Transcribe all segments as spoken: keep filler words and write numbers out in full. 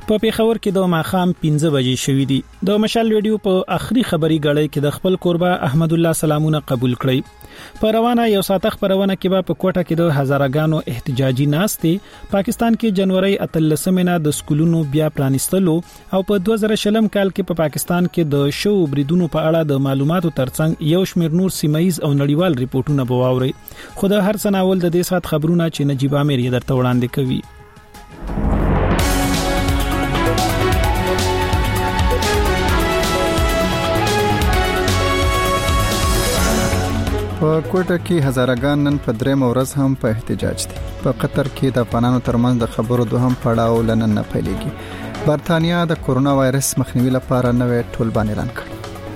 په پیښور کې د ماخام پنځه بجې شوې دي. د مشال ریډیو په اخري خبري غړې کې د خپل قربا احمد الله سلامونه قبول کړی. په روانه یو ساعت خبرونه کې به په کوټه کې د هزارګانو احتجاجي ناستې پاکستان کې جنوري اتلسمه نه د سکولونو بیا پرانیستلو او په دوه زره شلم کال کې په پاکستان کې د شو بریدونو په اړه د معلوماتو ترڅنګ یو شمېر نور سیمایز او نړیوال ریپورتونه بواوري. خو د هر سناول د دې سات خبرونه چې نجيب عامر یې درته وړاندې کوي. په کوټه کې هزارګان نن په درېم ورځ هم په احتجاج دي. په قطر کې د افغانانو ترمنځ د خبرو دوهم پړاو لنن نه پیلېږي. برتانیا د کورونا وایرس مخنیوي لپاره نوې ټولبان اعلان کړ.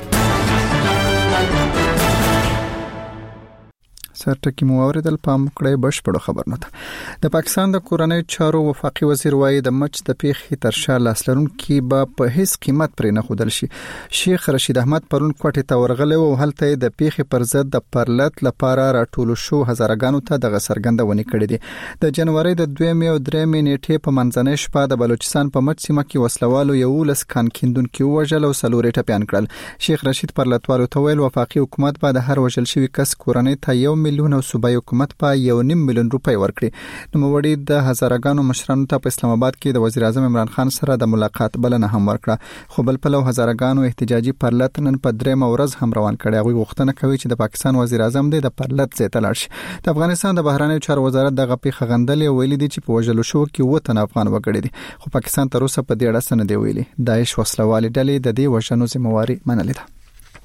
سرټکی مو اوریدل پام کړئ بشپړو خبرونه ته. د پاکستان د کورنۍ چارو وفاقي وزیر وایي د مچ د پیښې تر شا لاسلرونکي به په هیڅ قیمت پرې نه خودل شي. شیخ رشید احمد پرون کوټه ته ورغلی او هلته د پیښې پر ضد د پرلط لپاره راټول شو هزارګانو ته د غسرګندونې کړې دي. د جنوري د دویمې او درېمې نیټې په منځنۍ شپه د بلوچستان په مچ سیمه کې وسلوالو یو لس کان کیندونکو وژل او سلورې ټپيان کړل. شیخ رشید پرلطوالو ته ویل وفاقي حکومت به د هر وژل شوی کس کورنۍ ته یو میلیون او صوبایي حکومت په یو نیم میلیون روپۍ ورکړي. نو وړي د هزارګانو مشرانو ته په اسلام آباد کې د وزیر اعظم عمران خان سره د ملاقات بلنه هم ورکړه. خو بل پلو هزارګانو احتجاجي پرلط نن په درېم ورځ هم روان کړي. هغه غوښتنه کوي چې د پاکستان وزیر اعظم د پرلط ځای ته لاړ شي. د افغانستان د بهرنیو چارو وزارت دغه پیښه غندلې ویلي دي چې په وژلو شو کې و تن افغان وګړي دي. خو پاکستان تر اوسه په دې اړه څه نه دی ویلي. داعش وسلوالې ډلې د دې وژنو ذمہواري منلې ده.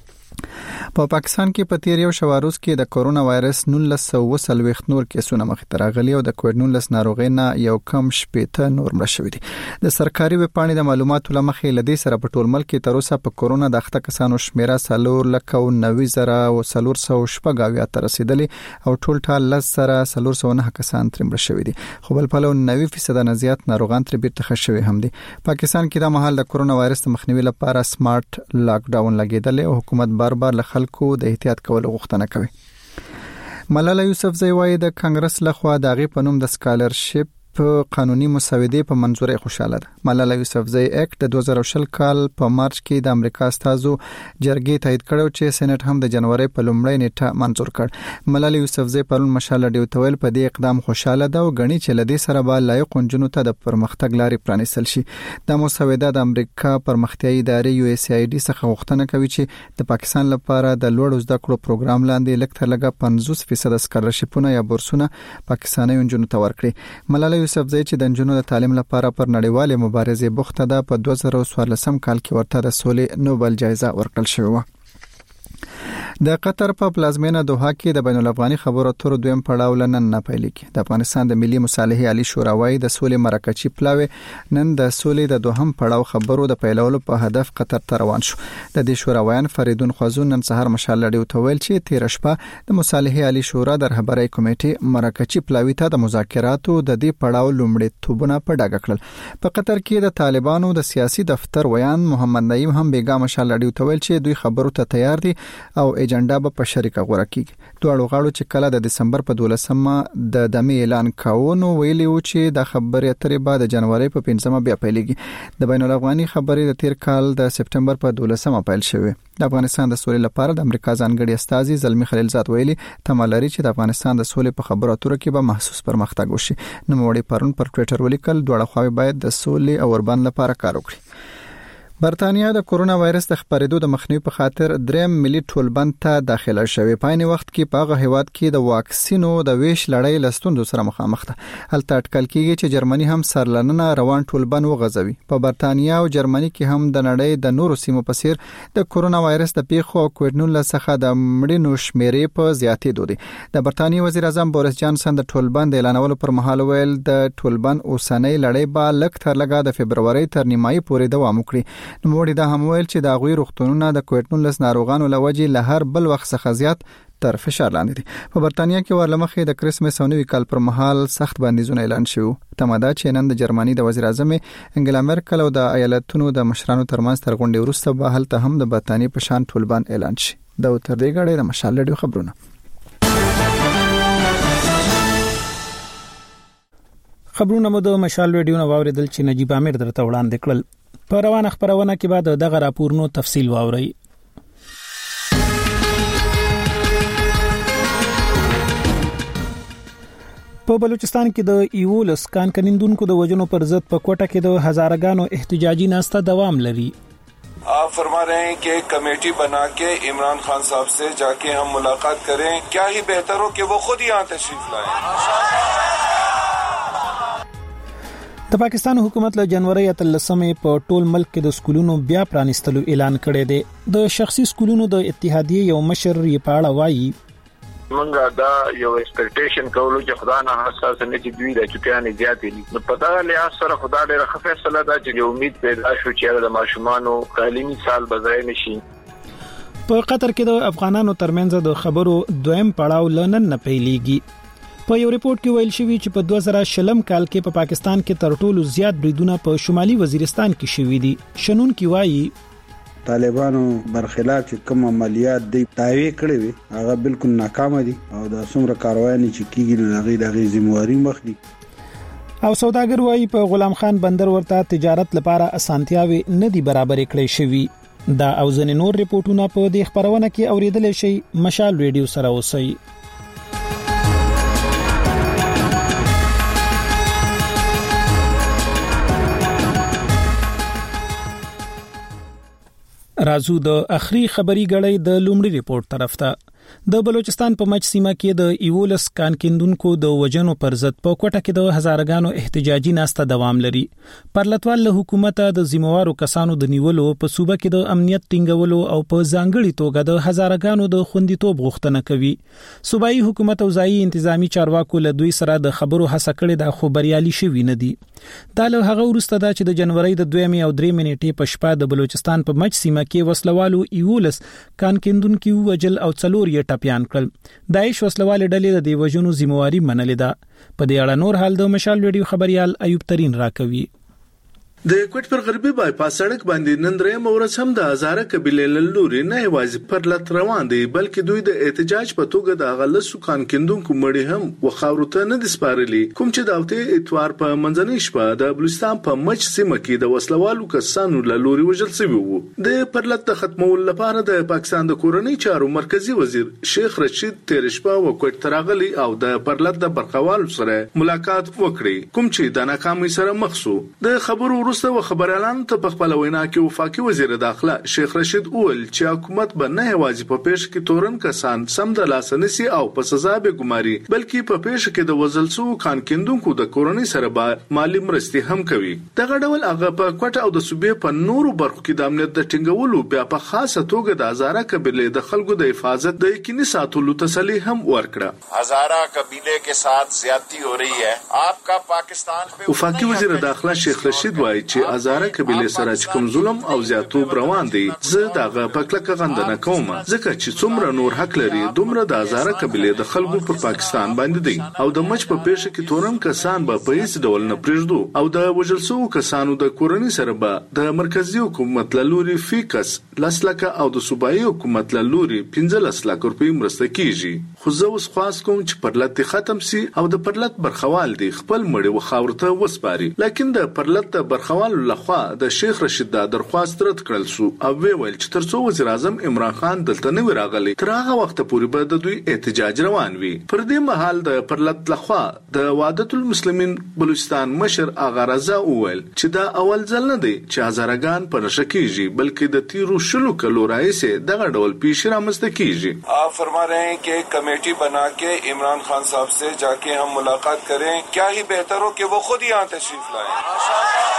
په پاکستان کې په تیر یو شواروز کې د کورونا وایرس نولس سوه څلوېښت نور کیسونه مخې ته راغلي او د کووډ نولس ناروغۍ نه یو کم شپېته نور مړه شوي دي. د سرکاري ویب پاڼې د معلوماتو لمخې لدې سره په ټول ملک کې تر اوسه په کورونا د اخته کسانو شمیره څلور لک او نوي زره او څلور سوه شپږ اویا ته رسیدلې او ټول ټال لس زره څلور سوه نه کسان ترې مړه شوي دي. خو بل پلو نوي فیصد نه زیات ناروغان ترې بیرته ښه شوي هم دي. پاکستان کې د مهال د کورونا وایرس د مخنیوي لپاره سمارټ لاک ډاون لګیدل او حکومت بار بار له خلکو د احتیاط کولو غوښتنه کوي. ملاله یوسفزۍ وايي د کانګرس لخوا د غي پنوم د سکالرشپ قانوني مسودې په منځوري خوشاله ده. ملاله یوسفزۍ اکټ د دوه زره شل کال په مارچ کې د امریکا استازو جرګې تایید کړو چې سېنات هم د جنوري په لومړۍ نیټه منځور کړ. ملاله یوسفزۍ پرون مشال ډیو تویل په دې اقدام خوشاله ده او غني چې لدې سره به لایق جنونو ته د پرمختګ لارې پرانیستل شي. د مسوده د امریکا پرمختیایي ادارې یو اس ای ډي څخه غوښتنه کوي چې د پاکستان لپاره د لوړ زده کړو پروګرام لاندې لږ تر لږه پنځوس فیصد سکالرشپونه یا بورسونه پاکستاني جنونو ته ورکړي. ملاله یوسفزۍ چې د جنونو د تعلیم لپاره پر نړیواله مبارزه بوخته ده په دوه زره څوارلسم کال کې ورته د سولې نوبل جایزه ورکړل شوې و. د قطر په پلازمینه دوحه کې د بین الافغاني خبرو اترو دویم پړاو لنن نه پیلېږي. د افغانستان د ملي مصالحې عالی شورا وايي د سولې مرکچی پلاوي نن د سولې د دوهم پړاو خبرو د پیلولو په هدف قطر ته روان شو. د دې شوراویان فریدون خوازون نن سهار مشال لړیو ته ویل چې تیر شپه د مصالحې عالی شورا د رهبرۍ کمیټې مرکچی پلاوي ته د مذاکراتو د دې پړاو لومړی توبونه په ډاګه کړل. په قطر کې د طالبانو د سیاسي دفتر ویان محمد نعیم هم بیګا مشال لړیو ته ویل چې دوی خبرو ته تیار دي او ایجنډا به په شریکه غوړه کیږي. دوه غاړو چې کله د دسمبر په دولسمه د دمې اعلان کاوه ویلي و چې د خبرې اترې بعد د جنوري په پنځمه بیا پیلېږي. د بین الافغاني خبرې د تیر کال د سپټمبر په دولسمه پیل شوه. د افغانستان د سولې لپاره د امریکا ځانګړي استازي زلمی خلیلزاد ویلي تمه لري چې د افغانستان د سولې په خبرو اترو کې به محسوس پرمختګ وشي. نو موړي پرون پر ټوئیټر ولیکل دوه خواوې باید د سولې او وربند لپاره کار وکړي. برتانیا د کورونا وایرس د خپرېدو د مخنیوي په خاطر دریم ملي ټولبند ته داخله شوې. په عین وخت کې په هغه هیواد کې د واکسینو د ویش لړۍ لستوندو سره مخامخ ده. هلته اټکل کېږي چې جرمني هم سرلننه روان ټولبند وغځوي. په برتانیا او جرمني کې هم د نړۍ د نورو سیمو په څیر د کورونا وایرس د پیښو او کووډ نولس څخه د مړینو شمیرې په زیاتېدو دي. د برتانیې وزیر اعظم بوریس جانسن د ټولبند اعلانولو پر مهال ویل د ټولبند اوسنۍ لړۍ به لږ تر لږه د فبرवरी تر نیمایي پورې دوام وکړي. نو موږ دا هم ویل چې د غوي روغتونونو د کووډ نولس ناروغانو لوجې له هر بل وخت څخه زیات تر فشار لاندې دي. په برتانیا کې ورلمخې د کریسمس او نوي کال پر مهال سخت بندیزونه اعلان شوه. تماده چې نن د جرمني د وزیر اعظم انګلا مرکل او د ایالتونو د مشرانو ترمنځ تر غونډې وروسته به هلته هم د برتانیې په شان ټولبند اعلان شي. د تر دې غړې د مشال لډیو خبرونه. خبرونه مو د مشال رادیو نو واوریدل چې نجیب امیر درته وړاندې کړل. په روانه خبرونه کې بعد دغه راپورونو تفصیل واوري. په بلوچستان کې د ایولس کان کنندونکو د وجنو پر ضد په کوټه کې د هزارګانو احتجاجي ناسته دوام لري. आप फरमा रहे हैं कि कमेटी बना के इमरान खान साहब से जाके हम मुलाकात करें, क्या ही बेहतर हो कि वो खुद यहाँ तशरीफ लाएं. د پاکستان حکومت له جنوري اتلسمې په ټول ملک کې د سکولونو بیا پرانستلو اعلان کړی دی. د شخصي سکولونو د اتحادیې یو مشر یې پاړه وایي منګه دا یو ایکسپیکټیشن کولو چې خدا نه حساس نه چې دوی د چټیانې زیاتې دي. نو پتا لې سره خدا ډېر ښه فیصله ده چې امید پیدا شو چې د ماشومانو تعلیمي سال بځای نشي. په قطر کې د افغانانو ترمنځ د خبرو دویم پړاو لنن نه پیلېږي. په یو ریپورت کې ویل شوی چې په دوه زره شلم کال کې په پاکستان کې تر ټولو زیات بریدونه په شمالي وزیرستان کې شوي دي. شنون کې وایي طالبانو برخلاف چې کوم عملیات دی داوی کړی وي هغه بالکل ناکام دي او د څومره کاروانی چې کیږي نو هغه د ذمہواری مخ دي. او سوداګر وایي په غلام خان بندر ورته تجارت لپاره اسانتیاوي نه دي برابر کړې شوی. دا او ځنې نور ریپورتونه په دې خبرونه کې اوریدل شي. مشال ریډیو سره اوسئ. رازو د اخري خبري غړې د لومړي ریپورت طرف ته. د بلوچستان په مچ سیمه کې د ایولس کان کیندونکو د وجنو پر ضد په کوټه کې د هزارګانو احتجاجي ناسته دوام لري. پرلطوال له حکومت د ذمہوارو کسانو د نیولو په صوبه کې د امنیت ټینګولو او په ځانګړي توګه د هزارګانو د خوندیتوب غوښتنه کوي. صوبایي حکومت او ځایي انتظامی چارواکو له دوی سره د خبرو هڅه کړې د خبريالي شوی نه دي. دا له هغه وروسته دا چې د جنوري د دویمې او درې منېټې په شپه د بلوچستان په مچ سیمه کې وسلوالو ایولس کان کیندونکو وجل او څلور یې ټپيان کړل. داعش وسلوال ډلې د دیوژنو ذمہواری منلې ده. په دې اړه نور حال د مشال ویډیو خبريال ایوب ترين راکوي. د کوټ پر غربي بای پاس سړک باندې نن درې مورز هم د هزاره قبيله لوري نه یوازې پر لټ روان دي بلکې دوی د احتجاج په توګه د غلسو کان کیندونکو مړي هم وخاورته نه دي سپارلي. کوم چې داوته اتوار په منځنۍ شپه د بلوچستان په مچ سیمه کې د وسلوالو کسانو له لوري وژل شوی وو. د پر لټ د ختمول لپاره د پاکستان د کورنۍ چارو مرکزی وزیر شیخ رشید تیر شپه وکټ تراغلی او د پر لټ د برخوالو سره ملاقات وکړي کوم چې د ناکامۍ سره مخ شو. د خبرو و خبرالان ته په خپل وینا کې وفاقي وزیر داخله شیخ رشید اول چې حکومت به نه یوازې په پیښ کې تورن کسان سم د لاسنسي او په سزا به ګماري بلکې په پیښ کې د وزلسو کان کیندونکو د کورونی سره به مالی مرستې هم کوي. دغه ډول هغه په کوټه او د صوبې په نورو برخو کې د امنیت د ټینګولو بیا په خاصه توګه د هزاره قبيله د خلکو د حفاظت د یقیني ساتلو تسلی هم ورکړه. هزاره قبيله के साथ ज्यादती हो रही है. आपका पाकिस्तान पे وفاقي وزیر داخله شیخ رشید وایي چې هزاره قبيله سره کوم ظلم او زیاتوب روان دي زه دغه پکلک غندنه کوم ځکه چې څومره نور حق لري دومره د هزاره قبيله د خلکو پر پاکستان باندې دي او د مچ په پیښه کې تورن کسان به په هیڅ ډول نه پرېږدو او د وجلسو کسانو د کورنۍ سره به د مرکزی حکومت له لوري فیکس لسلکه او د صوبایي حکومت له لوري پنځه لک روپۍ مرسته کیږي. خو زه اوس خواست کوم چې پرلط ختم سي او د پرلط برخوال دي خپل مړي وخاورته وسپاري. لیکن د پرلط برخوال لخوا د شیخ رشید د درخواست رد کړل شو او ویل چې ترڅو وزیر اعظم عمران خان دلته نه راغلی تر هغه وخت پورې به د دوی احتجاج روان وي. پر دې مهال د پرلط لخوا د وحدت المسلمین بلوچستان مشر آغا رضا وویل چې دا اول ځل نه دی چې هزارګان په نشه کیږي بلکې د تیرو شلو کلو راهیسې دغه ډول پیښې رامنځته کیږي. आप फरमा रहे हैं कि कमेटी बना के इमरान खान साहब से जाके हम मुलाकात करें, क्या ही बेहतर हो कि वो खुद यहाँ तशरीफ लाएं.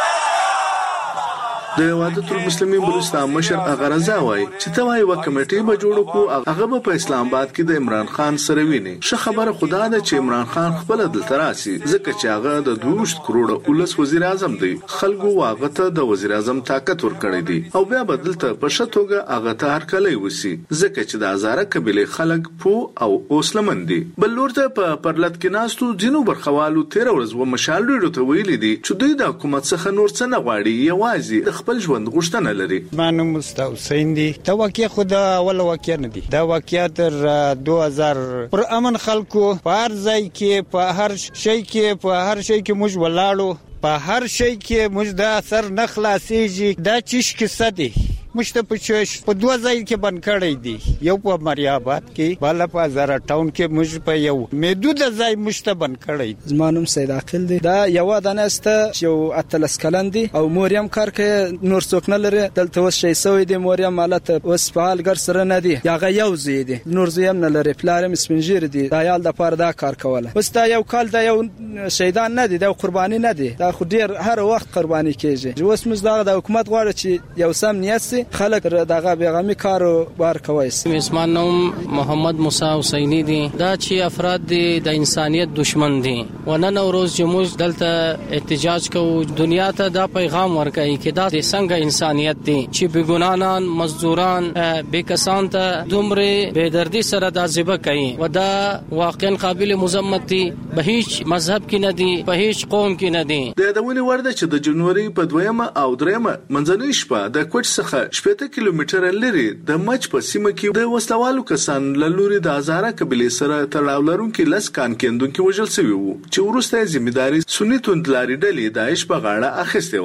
د وحدت المسلمین بلوچستان مشر آغا رضا وایي چې ته وايي و کمیټې به جوړ کړو هغه به په اسلام آباد کې د عمران خان سره ویني. ښه خبره خدا ده چې عمران خان خپل دلته راسي ځکه چې هغه د دوه کروڑه ولس وزیر اعظم دی. خلکو هغه ته د وزیر اعظم طاقت ورکړی دی او بیا بدلته په شتوګه هغه ته هر کله وسی ځکه چې د هزاره قبيله خلک پو او اوسلمن دي. بل لورته په پرلط کې ناستو جنو برخوالو تیر ورځ و مشال ډیرو ته ویلي دي چې دوی د حکومت څخه نور څه نه غواړي یوازې خپل ژوند غوښتنه لري. مانو مستو حسین دی دا واقعي خدا اول واقعي نه دی دا واقعي تر دوه هزار پر امن خلکو په هر ځای کې په هر شي کې په هر شي کې موږ ولاړو په هر شي کې موږ د اثر نه خلاصيږي دا چیش کې سدي مشته په چش په دوه ځای کې بند کړی دی یو په مریاباد کې بالا په زرا ټاون کې موږ په یو محدود ځای مشته بند کړی. زمانوم سید عاقل دی دا یو دانسته یو اتلس کلن دی او موریم کار کې نور څوک نه لري دلته وس شي سوی دی موریم مالت اوس فعال ګر سره نه دی یغه یو زی دی نور زیم نه لري پلارم سپنجیر دی دا یال د پاره دا کار کوله اوس دا یو کال دا یو شهیدان نه دی دا قرباني نه دی دا خو ډیر هر وخت قرباني کیږي اوس موږ دا د حکومت غواړي چې یو سم نیت سي خلک دغه بیغمی کارو بار کوي. اسمان نوم محمد موسی حسینی دی دا چې افراد دي د انسانيت دشمن دي ونن اوروز جموز دلته احتجاج کو دنیا ته دا پیغام ورکړي چې دا د څنګه انسانيت دي چې بګونانان مزدوران بیکسان ته دومره بيدردي سره دا ذبح کوي و دا واقعا قابل مذمت دي به هیڅ مذهب کې نه دي په هیڅ قوم کې نه دي. د یادونې ورده چې د جنوري په دویمه او دریمه منځنۍ شپه د کوټ څخه شپږ کیلومتر لري د مچ په سیمه کې د وسلوالو کسان له لوري د هزاره قبيله سره تړاو لرونکي لس کان کېندونکو وژل شوی وو چې وروسته ځمېداري سنی توندلاري ډلې داعش په غاړه اخیسته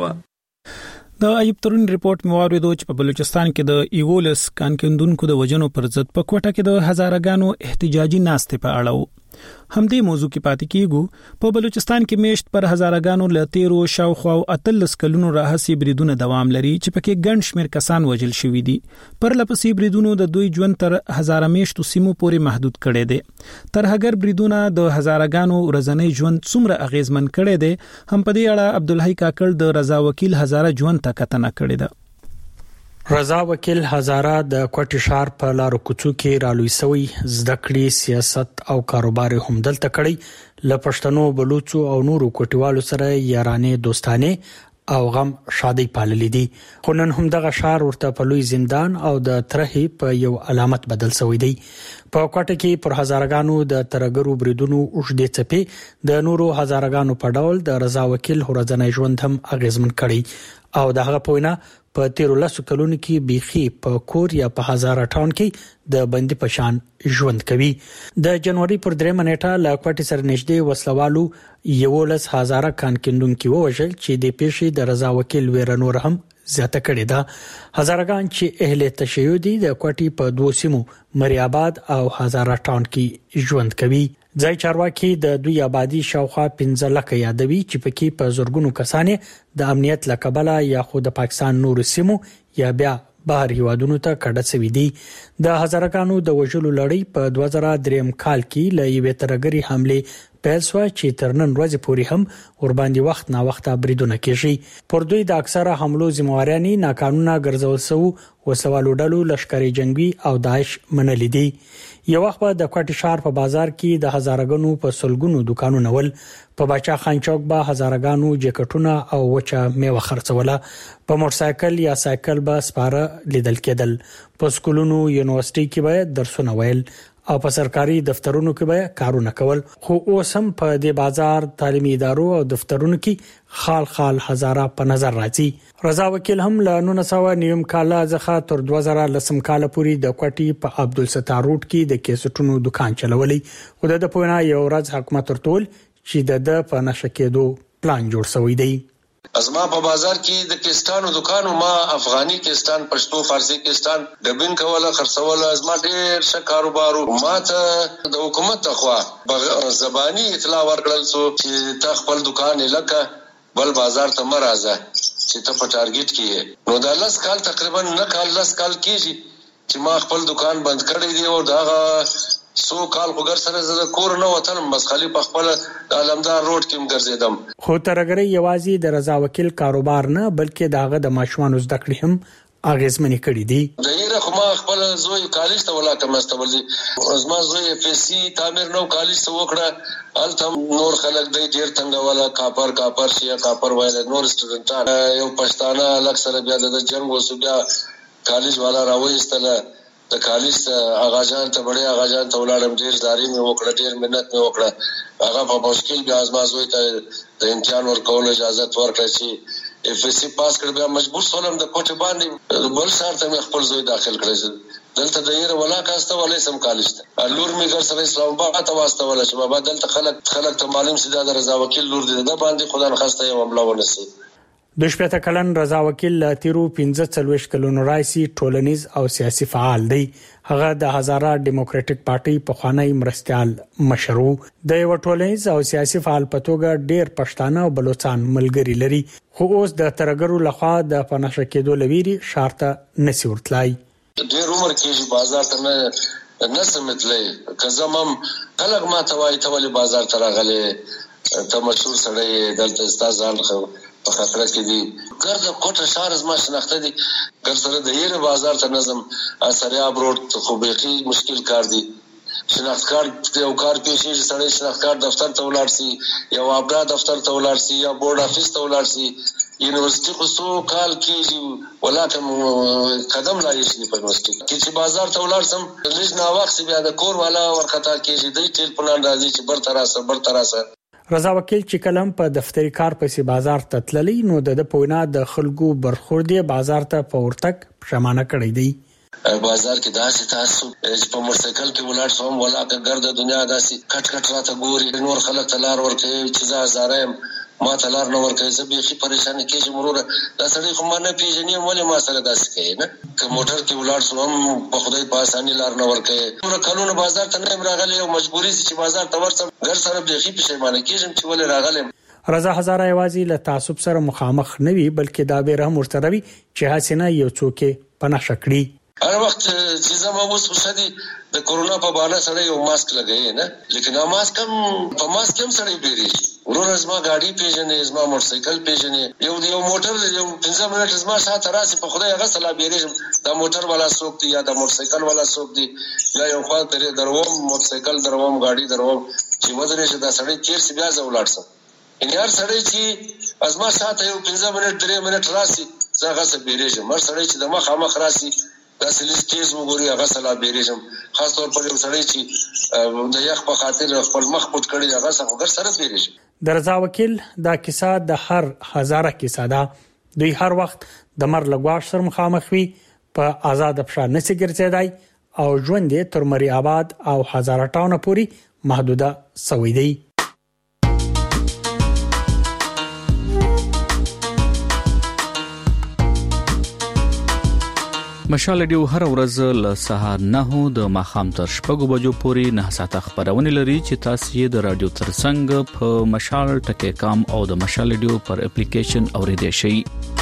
و. د ایوب ترون ریپورت موارد چې په بلوچستان کې د ایولس کان کېندونکو د وجنو پر ضد په کوټه کې د هزارهګانو احتجاجي ناستې په اړه همدې موضوع کې پاتې کیږو. په بلوچستان کې میشت پر هزارهګانو لتیرو شاوخوا اتلس کلونو راهسي بریدونه دوام لري چې پکې ګڼ شمېر کسان وژل شوي دي. پر لپسې بریدونو د دوی ژوند تر هزاره میشتو سیمو پورې محدود کړي دي. تر هغه بریدونه د هزارهګانو ورځنی ژوند څومره اغیزمن کړي دي هم په دې اړه عبدالحی کاکړ د رضا وکیل هزاره ژوند ته کتنه کړې ده. رضا وکیل هزاره د کوټی شهر په لارو کوڅو کې رالوي سوی زده کړې سیاست او کاروبار هم دلته کړی ل پښتنو بلوچو او نورو کوټیوالو سره یارانې دوستانه او غم شادي پاللې دي خو نن هم دغه شهر ورته په لوی زندان او د ترهی په یو علامت بدل شوی دی. په کوټه کې پر هزارګانو د ترګرو بریدونو اوږدې چپې د نورو هزارګانو په ډول د رضا وکیل ورځنی ژوند هم اغیزمن کړي او دغه پوینه په تیرو لسو کلونو کې بیخي په کور یا په هزاره ټاون کې د بندي پشان ژوند کوي. د جنوري پر درېمه نیټه له کوټې سره نږدې وسلوالو یولس هزاره کان کېندونکو وژل چې د پیښې د رضا وکیل ویرنور هم زیاته کړې ده. هزارګان چې اهل تشیع دي د کوټې په دوه سیمو مریاباد او هزاره ټاون کې ژوند کوي. ځای چارواکي د دوی آبادی شاوخوا پنځه لکه یادوي چې پکې په زورګونو کسانې د امنیت لکبله یا خو د پاکستان نور سیمو یا بیا بهر هیوادونو ته کډه سوي دي. د هزارګانو د وژلو لړۍ په دوه زره درې کال کې له یوې ترګري حمله پیل شو چې تر نن ورځې پورې هم ور باندې وخت نا وخت بریدونه کیږي. پر دوی د اکثره حملو ذمہوارانی ناقانونه ګرځول سو وسوالو ډلو لشکري جنگي او داعش منلې دي. یو وخت د کوټی شهر په بازار کې د هزارګانو په سلګونو دکانونه ول په باچا خان چوک به هزارګانو جیکټونه او وچه میوه خرڅوله. په موټر سایکل یا سایکل به سپاره لیدل کېدل. په سکولونو یونیورسيټي کې به درسونه ویل او په سرکاري دفترونو کې به کارونه کول. خو اوس هم په دې بازار تعلیمي ادارو او دفترونو کې خال خال هزاره په نظر راځي. رضا وکیل هم له نولس سوه نیم کال څخه تر دوه زره لسم کال پورې د کوټي په عبدالستار روډ کې د کیسټونو دکان چلولي. خو د پوینا یو ورځ حکومت ورتول چې د په نشه کېدو پلان جوړ شوی دی. ازما په بازار کې د کیستانو دکانو ما افغاني کیستان پښتو فارسی کیستان دبین کوله خرڅوله ازما ډېر ښه کاروبارو ما ته د حکومت خوا زبانی اطلاع ورکړل سو چې تا خپل دکان لکه بل بازار ته مرزه چې ته په ټارګټ کې نو د لاس کال تقریبا نه کال لاس کال کېږي چې ما خپل دکان بند کړی دی او دا سو کال خو ګر سره زه کور نه وتلم بس خالي په خپل علمدار روډ کې ګرځیدم. خو ترګری یوازې د رضا وکیل کاروبار نه بلکې داغه د ماشومان زده کړې هم اغیزمنې کړې دي. دایره خو ما خپل زوی کالج ته ولاته مستولي ازما زوی اف اس سی تعمیر نو کالج ته وکړه الته نور خلک دی ډیر څنګه والا کاپر کاپر شي کاپر وایل نور سټوډنټان یو پښتانه الک سره بیا د جنگ وسو بیا کالج والا راوېستله د کالج اغا جان ته بڑے اغا جان ته ولاړم ډیر زاري مې وکړه ډیر مننت مې وکړه هغه په مشکل بیا ازما زوی ته د امتحان ورکول اجازه ورکړه چې اف اس سی پاس کړ بیا مجبور سولم د کوټه باندې بل شهر ته خپل زوی داخل کړی دلته د یره ولا کاسته ولې سم کالج ته لور می ګر سره اسلام آباد ته واسطه ولا چې بابا دلته خلک خلک ته معلوم سي دا رضا وکیل لور دي دا باندې خدای نخسته یو معاملہ ونسي د شپته کلن رضا وکیل تیرو پنځه څلويش کلونو راځي ټولنیز او سیاسي فعال دی. هغه د هزاره ډیموکراټک پارټي په خوانی مرستيال مشرو د یو ټولنیز او سیاسي فعال په توګه ډېر پښتانه او بلوچستان ملګری لري خو اوس د ترګرو لخوا د پنځه کېدو لويري شارته نسی ورتلای ډېر عمر کې بازار ته نه نسمتلې کزمم خلک ما توای تولی بازار ته راغله ته مشهور سړی دلته استادان خو په خطر کې دي ګرځ کوټه شهر زما شناخته دي ګر سره د یره بازار ته نظم اسریاب روډ خو بيخي مشکل کار دي شناخت کارت یو کار پیښې سره شناخت کارت دفتر ته ولاړ سي یو ابدا دفتر ته ولاړ سي یا بورډ افیس ته ولاړ سي یونیورسيټي خو سو کال کېږي ولاته قدم لا یې په یونیورسيټي کې چې بازار ته ولاړ سم لږ نا وخت بیا د کور والا ورخطا کېږي د ټلیفون راځي چې بر تراسه بر تراسه رضا وکیل چې کلم په دفتری کار پسې بازار ته تللی نو د پوینا د خلکو برخوردي بازار ته پورتک شمانه کړی دی. بازار کې داسې تاسو چې په موټرسایکل کې ولاړ شوم ولا که ګرد دنیا داسې کټ کټ راته ګوري نور خلک تلار ورکوي چې زه زارم ما تلار نو ورکوي زه به پریشان کېږم مرور دا سړی خو ما نه پیژنې ولې ما سره داسې کوي نه که موټر کې ولاړ شوم په خدای په اساني لار نه ورکوي نور قانون بازار ته نه راغلی او مجبوري چې بازار ته ورسم ګر سره به پښیمانه کېږم چې ولې راغلم. رضا هزاره یوازې له تعصب سره مخامخ نه وي بلکې دا به هم ورته وي چې حسینه یو څوک پناه شکړي هر وخت چې زما اوس وشدي د کورونا په بالا سره یو ماسک لګي نه لیکن ا ماسک هم په ماسک هم سره بیري ورور زما ګاډي پیژنې زما موټرسایکل پیژنې یو یو موټر یو پنځه منټ زما ساته راسي په خدای هغه سلا بیري دا موټر والا څوک دی یا دا موټرسایکل والا څوک دی یا یو خوا ترې دروم موټرسایکل دروم ګاډي دروم چې ودرې چې دا سړی چیر سی بیا زولاړ سم ان یار سړی چې ازما ساته یو پنځه منټ درې منټ راسي زغه سره بیري مر سړی چې د مخ مخ راسي دا سلیسټیز وګوري هغه سلا بیریزم خاص طور پر یو سړی چې د یخ په خاطر خپل مخ پټ کړي هغه څنګه سره بیریزم. د رضا وکیل دا کیسه د هر هزاره کیسه ده دوی هر وخت د مر لګواش سره مخامخ وي په آزاد افشار نسی ګرځیدای او ژوند یې تر مری آباد او هزاره ټاونه پوری محدوده سوی دی. مشال ډیو هر ورځ له سهار نه د ماخام تر شپږو بجو پورې نه ساعته خبرونه لري چې تاسو یې د رادیو ترڅنګ په مشال ټکی کام او د مشال ډیو پر اپلیکیشن اوریدئ شئ.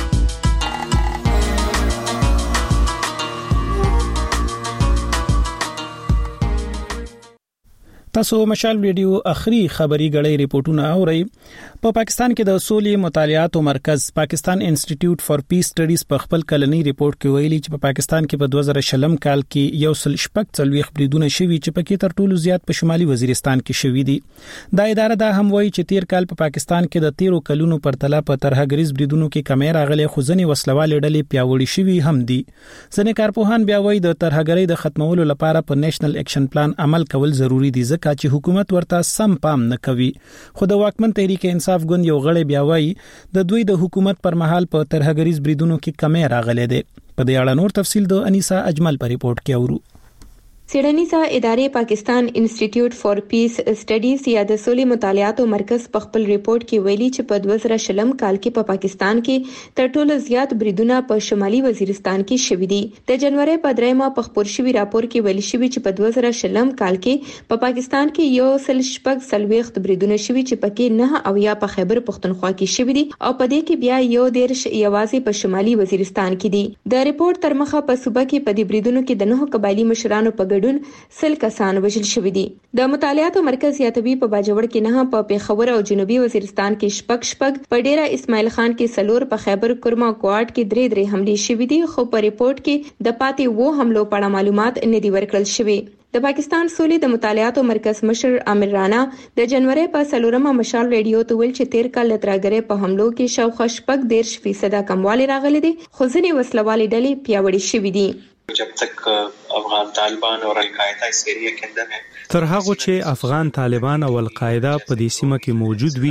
تاسو مشال ویډیو اخري خبري غړې ریپورتونه اورئ. په پاکستان کې د سولې مطالعاتو مرکز پاکستان انسټیټیوټ فار پیس سټډیز په خپل کلنی ریپورت کې ویلي چې په پاکستان کې په دوه زره شلم کال کې یو سل شپږ څلويخ بریدونه شوي چې پکې تر ټولو زیات په شمالي وزیرستان کې شوي دي. دا اداره دا هم وایي چې تیر کال په پاکستان کې د تیرو کلونو پرتله په ترهګریز بریدونو کې کمی راغلي خو ځنې وسلوالې ډلې پیاوړې شوي هم دي. ځنې کارپوهان بیا وایي د ترهګرۍ د ختمولو لپاره په نېشنل اکشن پلان عمل کول ضروری دي ځکه چې حکومت ورته سم پام نه کوي. خو د واکمن تحریک انصاف ګوند یو غړی بیا وایي د دوی د حکومت پر مهال په ترهګریز بریدونو کې کمی راغلي دي. په دې اړه نور تفصیل د انیسا اجمل په ریپورت کې اورو. سیډنیزه ادارې پاکستان انسټیټیوټ فار پیس سټډیز یا د سولې مطالعاتو مرکز په خپل ریپورت کې ویلي چې په دوه زره شلم کال کې په پاکستان کې تر ټولو زیات بریدونه په شمالي وزیرستان کې شوي دي. د جنوري په دریمه په خبر شوی راپور کې ویل شوی چې په دوه زره شلم کال کې په پاکستان کې یو سل شپږ څلويخ بریدونه شوي چې پکې نه او یا په خیبر پختونخوا کې شوي دي او په دې کې بیا یو دیرش یوازې په شمالي وزیرستان کې دي. د ریپورت تر مخه په صوبه کې په دې بریدونو کې د نهو قبایلی مشرانو په سل کسان وژل شوي دي. د مطالعاتو مرکز یاتوی په باجوړ کې نه په پیښور او جنوبي وزیرستان کې شپږ شپږ په ډیره اسماعیل خان کې سلور په خیبر کرما کوارټ کې درې درې حملې شوي دي خو په ریپورت کې د پاتې وو حملو په اړه معلومات نه دي ورکړل شوي. د پاکستان سولې د مطالعاتو مرکز مشر عامر رانا د جنوري په سلورمه مشال ریډیو ته ویل چې تیر کال لتراګره په حملو کې شاوخوا شپږ دیرش فیصد کموالی راغلي دي خو ځینې وسلوالې ډلې پیاوړې شوي دي. जब तक افغان طالبان او القاعده سیریه کې اندر تر هغه چې افغان طالبان او القاعده په دې سیمه کې موجود وي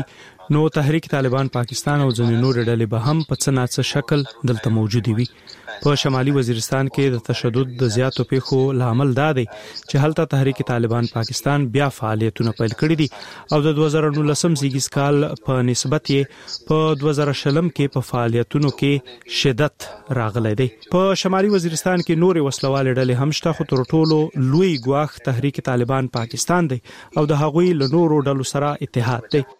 نو تحریک طالبان پاکستان او ځینې نور ډلې به هم په څه ناڅه شکل دلته موجود وي. په شمالي وزیرستان کې د تشدد د زیاتو پیښو لامل دا دی چې هلته تحریک طالبان پاکستان بیا فعالیتونه پیل کړي دي او د دوه زره نولسم زیږیز کال په نسبت یې په دوه زره شلم کې په فعالیتونو کې شدت راغلی دی. په شمالي وزیرستان کې نور وسلوال ډلې هم شته، خو تر ټولو لوی ګواښ تحریک طالبان پاکستان دی او د هغوی له نورو ډلو سره اتحاد دی.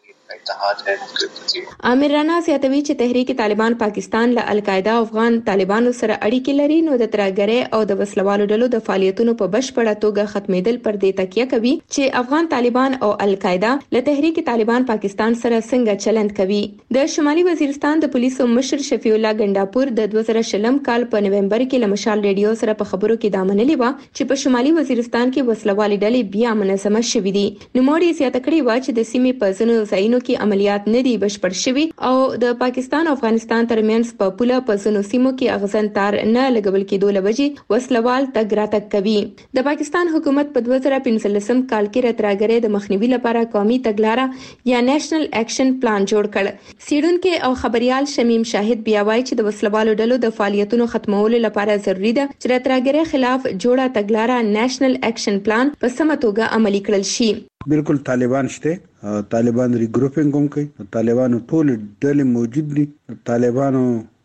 عامر رانا زیاتوي چې تحریک طالبان پاکستان له القاعده او افغان طالبانو سره اړیکې لري، نو د ترهګرۍ او د وسلوالو ډلو د فعالیتونو په بشپړه توګه ختمېدل پر دې تکیه کوي چې افغان طالبان او القاعده له تحریک طالبان پاکستان سره څنګه چلند کوي. د شمالي وزیرستان د پولیسو مشر شفیع الله ګنداپور د دوه زره شلم کال په نومبر کې له مشال ریډیو سره په خبرو کې دا منلې و چې په شمالي وزیرستان کې وسلوالې ډلې بیا منظمه شوې دي. نو موږ زیاته کړې و چې د سیمې په ځینو ځایونو کې عملیات نه دي بشپړ شوي او د پاکستان او افغانستان ترمنځ په پوله په ځینو سیمو کې اغزن تار نه لګول کېدو لوجې وسلوال تګ راتګ کوي. د پاکستان حکومت په دوه زره پنځلسم کال کې راتراګرې د مخنیوي لپاره قومي تګلارې یا نېشنل اکشن پلان جوړ کړ. سیډونکو او خبريال شمیم شاهد بیا وایي چې د وسلوالو ډلو د فعالیتونو ختمولو لپاره ضروری ده چې راتراګرې خلاف جوړه تګلارې نېشنل اکشن پلان په سمه توګه عملي کړل شي. بالکل طالبان شته، طالبان ری ګروپینګ هم کوي، طالبانو ټول ډلې موجود دي. طالبانو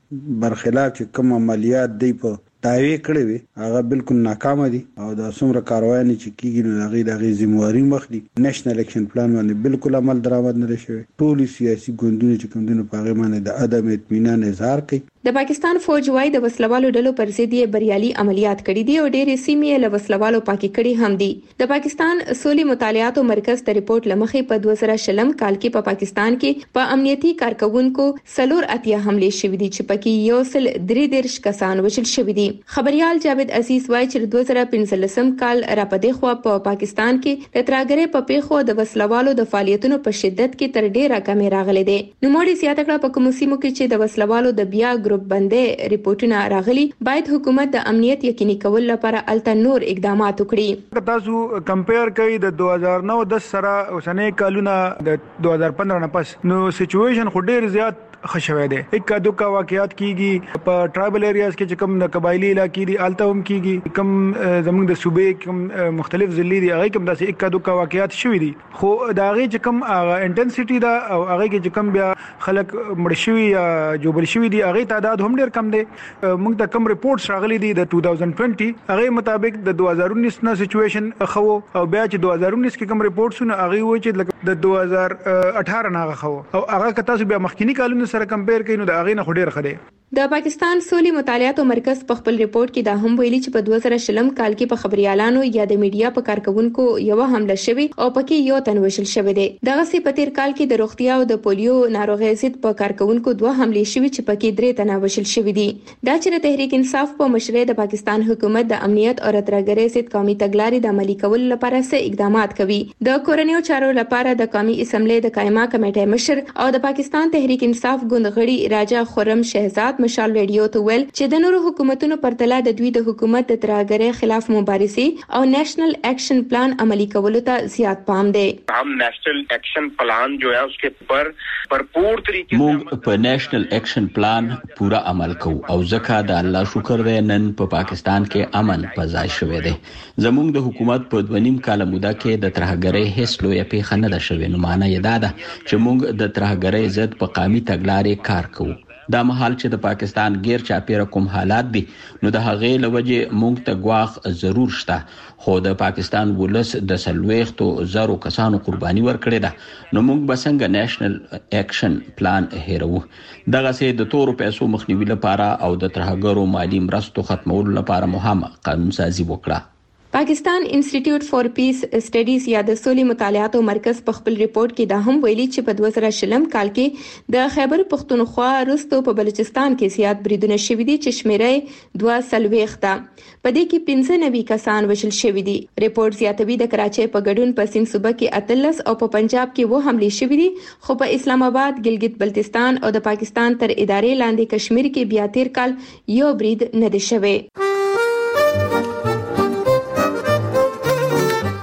برخلاف چې کوم عملیات دی په داوی کړی وي هغه بالکل ناکامه دي او د څومره کاروایي چې کیږي نو هغه د غي ذمہواری مخدي. نېشنل اکشن پلان باندې بالکل عمل درآمد نه شوی. ټول سیاسي ګوندونه چې کوم دي په هغه باندې د عدم اطمینان اظهار کوي. د پاکستان فوج وايي د وسلوالو ډلو پر ضد یې بریالي عملیات کړي دي او ډېرې سیمې له وسلوالو پاکي کړي هم دي. د پاکستان اصولي مطالعاتو مرکز د ریپورت لمخې په دوه زره شلم کال کې په پاکستان کې په امنیتي کارکونکو سلور اتیا حمله شوې دي چې پکې یو سل درې دیرش کسان وژل شوي دي. خبريال جاوید عزیز وايي چې دوه زره پنځلسم کال را پدې خو په پاکستان کې د ترهګرۍ په پیښو د وسلوالو د فعالیتونو په شدت کې تر ډیره کمې راغلي دي. نو موږ زیاته کړه په کوم سیمو کې چې د وسلوالو د بیا ګروپ بندې ریپورتونه راغلي، باید حکومت د امنیت یقیني کول لپاره الته نور اقدامات وکړي. تاسو کمپیر کوي د دوه هزار نو دس سره اوسنۍ کالونه د دوه هزار پندرہ نه پس نو سچويشن خو ډیر زیات خښوي دي. اکا دوکا واقعیات کیږي په ټرایبل ایریاز کې چې کوم د قبایلی علاقې دي الته هم کیږي، کوم زموږ د صوبې کوم مختلف ضلعي دي هغه کوم داسې اکا دوکا واقعیات شوي دي. خو دا هغه چې کوم انټنسټي دا او هغه کې چې کوم بیا خلک مړ شوي یا جوړ شوي دي هغه تعداد هم ډیر کم دی. موږ ته کوم ریپورتس راغلي دي د دوه هزار بیس هغه مطابق د دوه هزار انیس نه سچويشن خو او بیا چې دوه هزار انیس کې کوم ریپورتونه هغه و چې د دوه هزار اٹھارہ نه خو او هغه کته بیا مخکینی کالونو سره کمپیر کینو د اغه نه خډیر خده. د پاکستان سولي مطالعاتو مرکز په خپل ریپورت کې دا هم ویلي چې په دوه زره شلم کال کې په خبريالانو یا د میډیا په کارکونکو یو حمله شوی او پکې یو تن وژل شوی دی. دغه سي په تیر کال کې د روغتیا او د پولیو ناروغي ضد په کارکونکو دوه حمله شوی چې پکې درې تنه وژل شوی دي. دا چې تحریک انصاف په مشرۍ د پاکستان حکومت د امنیت او ترهګرۍ ضد قومي تګلارې د عملي کولو لپاره څه اقدامات کوي. د کورنیو چارو لپاره د قومي اسمبلی د قائمه کمیټې مشر او د پاکستان تحریک انصاف ګوند غړي راجا خرم شهزاد مشال ریډیو ته ویل چې د نورو حکومتونو پرتله د دوی د حکومت د ترهګرۍ خلاف مبارزې او نېشنل ایکشن پلان عملی کولو ته زیات پام دی. हम नेशनल एक्शन प्लान जो है उसके ऊपर भरपूर तरीके موږ په نېشنل ایکشن پلان پورا عمل کوو او ځکه د الله شکر دی نن په پا پاکستان کې امن پزای شوی دی. زموږ د حکومت په دوه نیم کال موده کې د ترهګرۍ هیڅ لوی پیښه نه ده شوې. نو معنی یې دا ده چې موږ د ترهګرۍ ضد په قومي تګلارې کار کوو. دا مهال چې د پاکستان غیر چاپیره کوم حالات دي نو د هغې لوجه موږ ته غواخ ضرور شته، خو د پاکستان ولس د سلويختو زرو کسانو قرباني ورکړې ده نو موږ به څنګه نېشنل اکشن پلان هیرو. دغه سه د تورو پیسو مخنیوي لپاره او د ترهګرو مالی مرستو ختمولو لپاره مهمه قانون سازي وکړه. پاکستان انسټیټیوټ فار پیس سټډیز یا د سولې مطالعاتو مرکز په خپل ریپورت کې دا هم ویلي چې په دوه زره شلم کال کې د خیبر پختونخوا وروسته په بلوچستان کې زیات بریدونه شوي دي چې شمیره دوه سلويخ ده. په دې کې پنځه نوي کسان وژل شوي دي. ریپورت زیاتوي د کراچۍ په ګډون په سند صوبه کې اتلس او په پنجاب کې و حمله شوي دي، خو په اسلام آباد، ګلګت بلتستان او د پاکستان تر ادارې لاندې کشمیر کې بیا تیر کال یو برید نه دی شوی.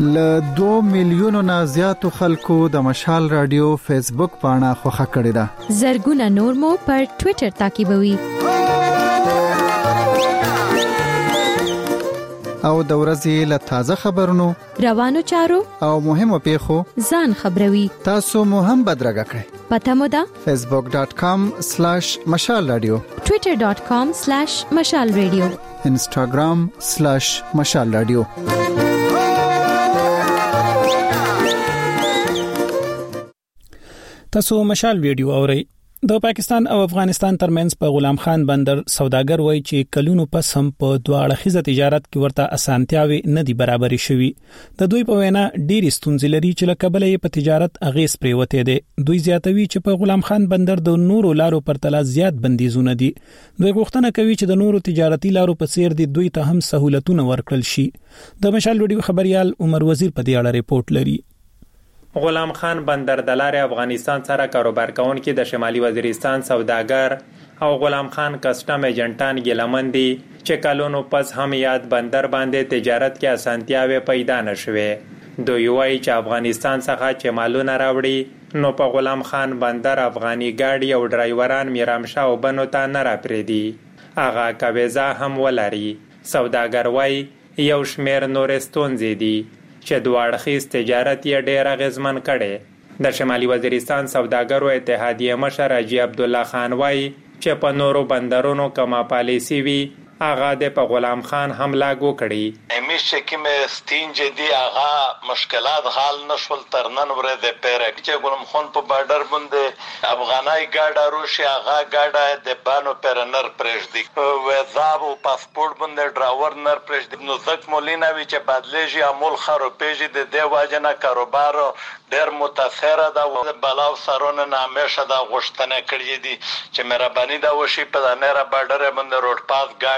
ل دوه میلیونو نه زیاتو خلکو د مشال رادیو فیسبوک پاڼه خوښه کړې ده. زرګونه نور مو پر ټوئیټر تعقیبوي. او د ورځې له تازه خبرونو، روانو چارو او مهمو پیښو ځان خبروي. تاسو مو هم بدرګه کړئ. پته مو ده facebook dot com slash mashal radio، twitter dot com slash mashal radio، instagram slash mashal radio. تاسو مشال ویډیو اورئ. د پاکستان او افغانستان ترمنځ په غلام خان بندر سوداګر وایي چې کلونو پس هم په دوه اړخیزه تجارت کې ورته اسانتیاوي نه دي برابرې شوي. د دوی په وینا ډېری ستونزې لري چې له کبله یې په تجارت اغیز پریوته دي. دوی زیاتوي چې په غلام خان بندر د نورو لارو پر تلا زیات بندیزونه دي. دوی غوښتنه کوي چې د نورو تجارتي لارو په څیر دي دوی ته هم سہولتونه ورکړل شي. د مشال ویډیو خبريال عمر وزیر په دې اړه ریپورت لري. غلام خان بندر د لارې افغانستان سره کاروبار کوونکي د شمالي وزیرستان سوداګر او غلام خان کسٹم ایجنټان ګلمن دي چې کلونو پس هم یاد بندر باندې تجارت کې اسانتیاوي پیدا نشوي. دوی وایي چې افغانستان څخه چې مالونه راوړي نو په غلام خان بندر افغاني ګاډي او ډرایوران میرامشاه او بنو ته نه راپریدي. هغه کویزه هم ولري. سوداګر وایي یو شمیر نور ستونزې دي چې دوه اړخیز تجارت یې ډېر اغیزمن کړي. د شمالي وزیرستان سوداګرو اتحادیه مشر حاجی عبدالله خان وایي چې په نورو بندرونو کما پالیسی وي هغه د په غلام خان هم لاګو کړي. همیشه کې ستینج دي هغه مشکلات حل نشول تر نن ورځې د پیرک چې غلام خان په بارډر باندې افغانای ګاډه روشي هغه ګاډه د بانو پرنر پرېږدي ویزا او پاسپورت باندې ډراور نر پرېږدي. نو ځکه مولینا وی چې بدلېږي عمل خرابېږي د دې واجنه کاروبار ډېر متاثر ده او بلاو سرونه نامشه دا غوښتنه کړې دي چې مهرباني دا وشي په دانره بارډر باندې روډ پاس ګاډي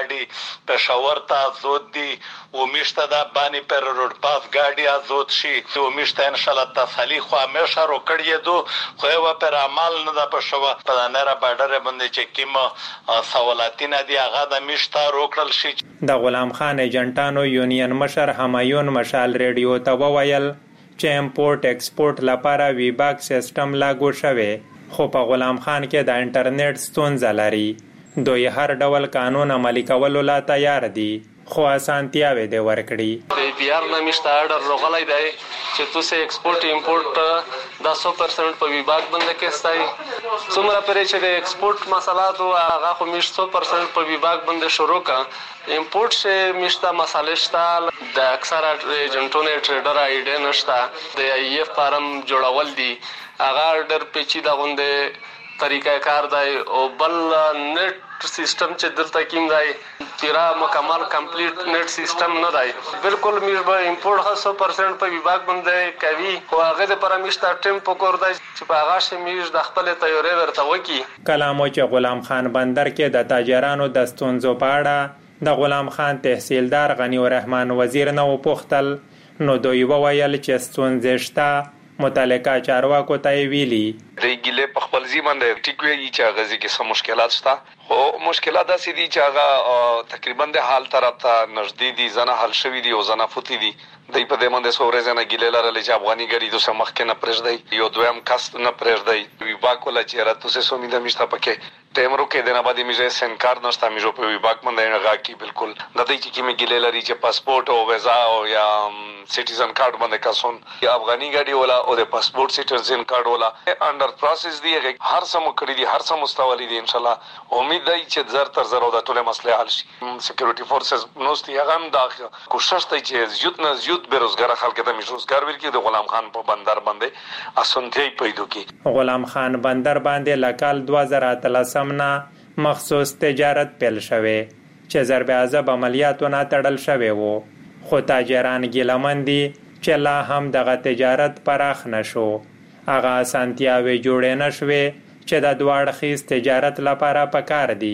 پېښور ته ازود دي او میشته دا بانی پر روډ پاس ګاډي ازود شي او میشته ان شاء الله تسلی خو همیشه رو کړی دو خو یو پر عمل نه د پښو په دانره بارډر باندې چې کیمه سوالاتینه دی هغه د میشته رو کړل شي. د غلام خان ایجنټانو یونین مشر همایون مشال ریډیو ته وویل چې امپورټ ایکسپورټ لپاره ویباک سیستم لاګو شوی خو په غلام خان کې د انټرنیټ ستونزه لري. دوی هر ډول قانون عملي کولو لا تیار دي خو اسانتیاوي دي ورکړي. د پی آر نمیشته اډر روغلای دی چې تاسو ایکسپورټ امپورټ د سو پرسنټ په ویباک باندې کېستای څومره پرې چې د ایکسپورټ مسالات او هغه خو مش سو پرسنټ په ویباک باندې شروع کا امپورټ شه مشته مسالې شته د اکثره ایجنټونو ټریډر ایډ نشته د ای اف فارم جوړول دي هغه ډېر پیچیده غونډه طریقہ کار دی او بل نت سیستم چې دلته کیم دی تیرا مکمل کمپلیټ نت سیستم نه دی. بالکل میر به امپورټ هڅه پرسنټ په ویباک باندې کوي خو هغه د پرمیشته ټیم په کور دی چې په هغه شمیر د خپل تیوري ورته وکی. کلامو چې غلام خان بندر کې د تاجرانو د ستونزو په اړه د غلام خان تحصیلدار غنی الرحمن وزیر نو پوښتل نو دوی وویل چې ستونزې شته متعلقه چارواکو ته ویلي. ریګلې په خپل ځمن د ټیکوي چې غزي کې سم مشکلات شته خو مشکلات داسې دي چې هغه تقریبا د حال طرف ته نږدې دي زنه حل شوی دي او زنه فوتی دي دای په دې باندې سورې زنه ګیلې لرلې چې افغاني غړي د سمخ کې نه پرېږدي یو دویم کاست نه پرېږدي ویباک ولا چې راته سه سو مې د مشته پکې ټیمرو کې د نه باندې میځه سنکار نشته میجو په ویباک باندې نه غاکی بالکل د دې چې کې مې ګیلې لري چې پاسپورت او ویزا او یا سټیزن کارت باندې کاسون یا افغاني غړي ولا او د پاسپورت سټیزن کارت ولا انډر پروسس دی هر سم کړی دي هر سم مستولی دي ان شاء الله امید دی چې زر تر زر د ټوله مسله حل شي. سکیورټي فورسز نو ستي هغه هم د کوشش کوي چې زیات نه زیات بیروزګار خلک د مشروزګار ورکی د غلام خان په بندر باندې اسانتي پیدا کی. غلام خان بندر باندې لکال دوه زره اتلسم نه مخصوص تجارت پیل شوه چې ضرب عذاب عملیاتونه تړل شوه وو خو تاجران ګیلمن دي چې لا هم دغه تجارت پراخ نشو. هغه اسانتیاوي جوړې نشوي چې د دوه اړخیز تجارت لپاره پکار دي.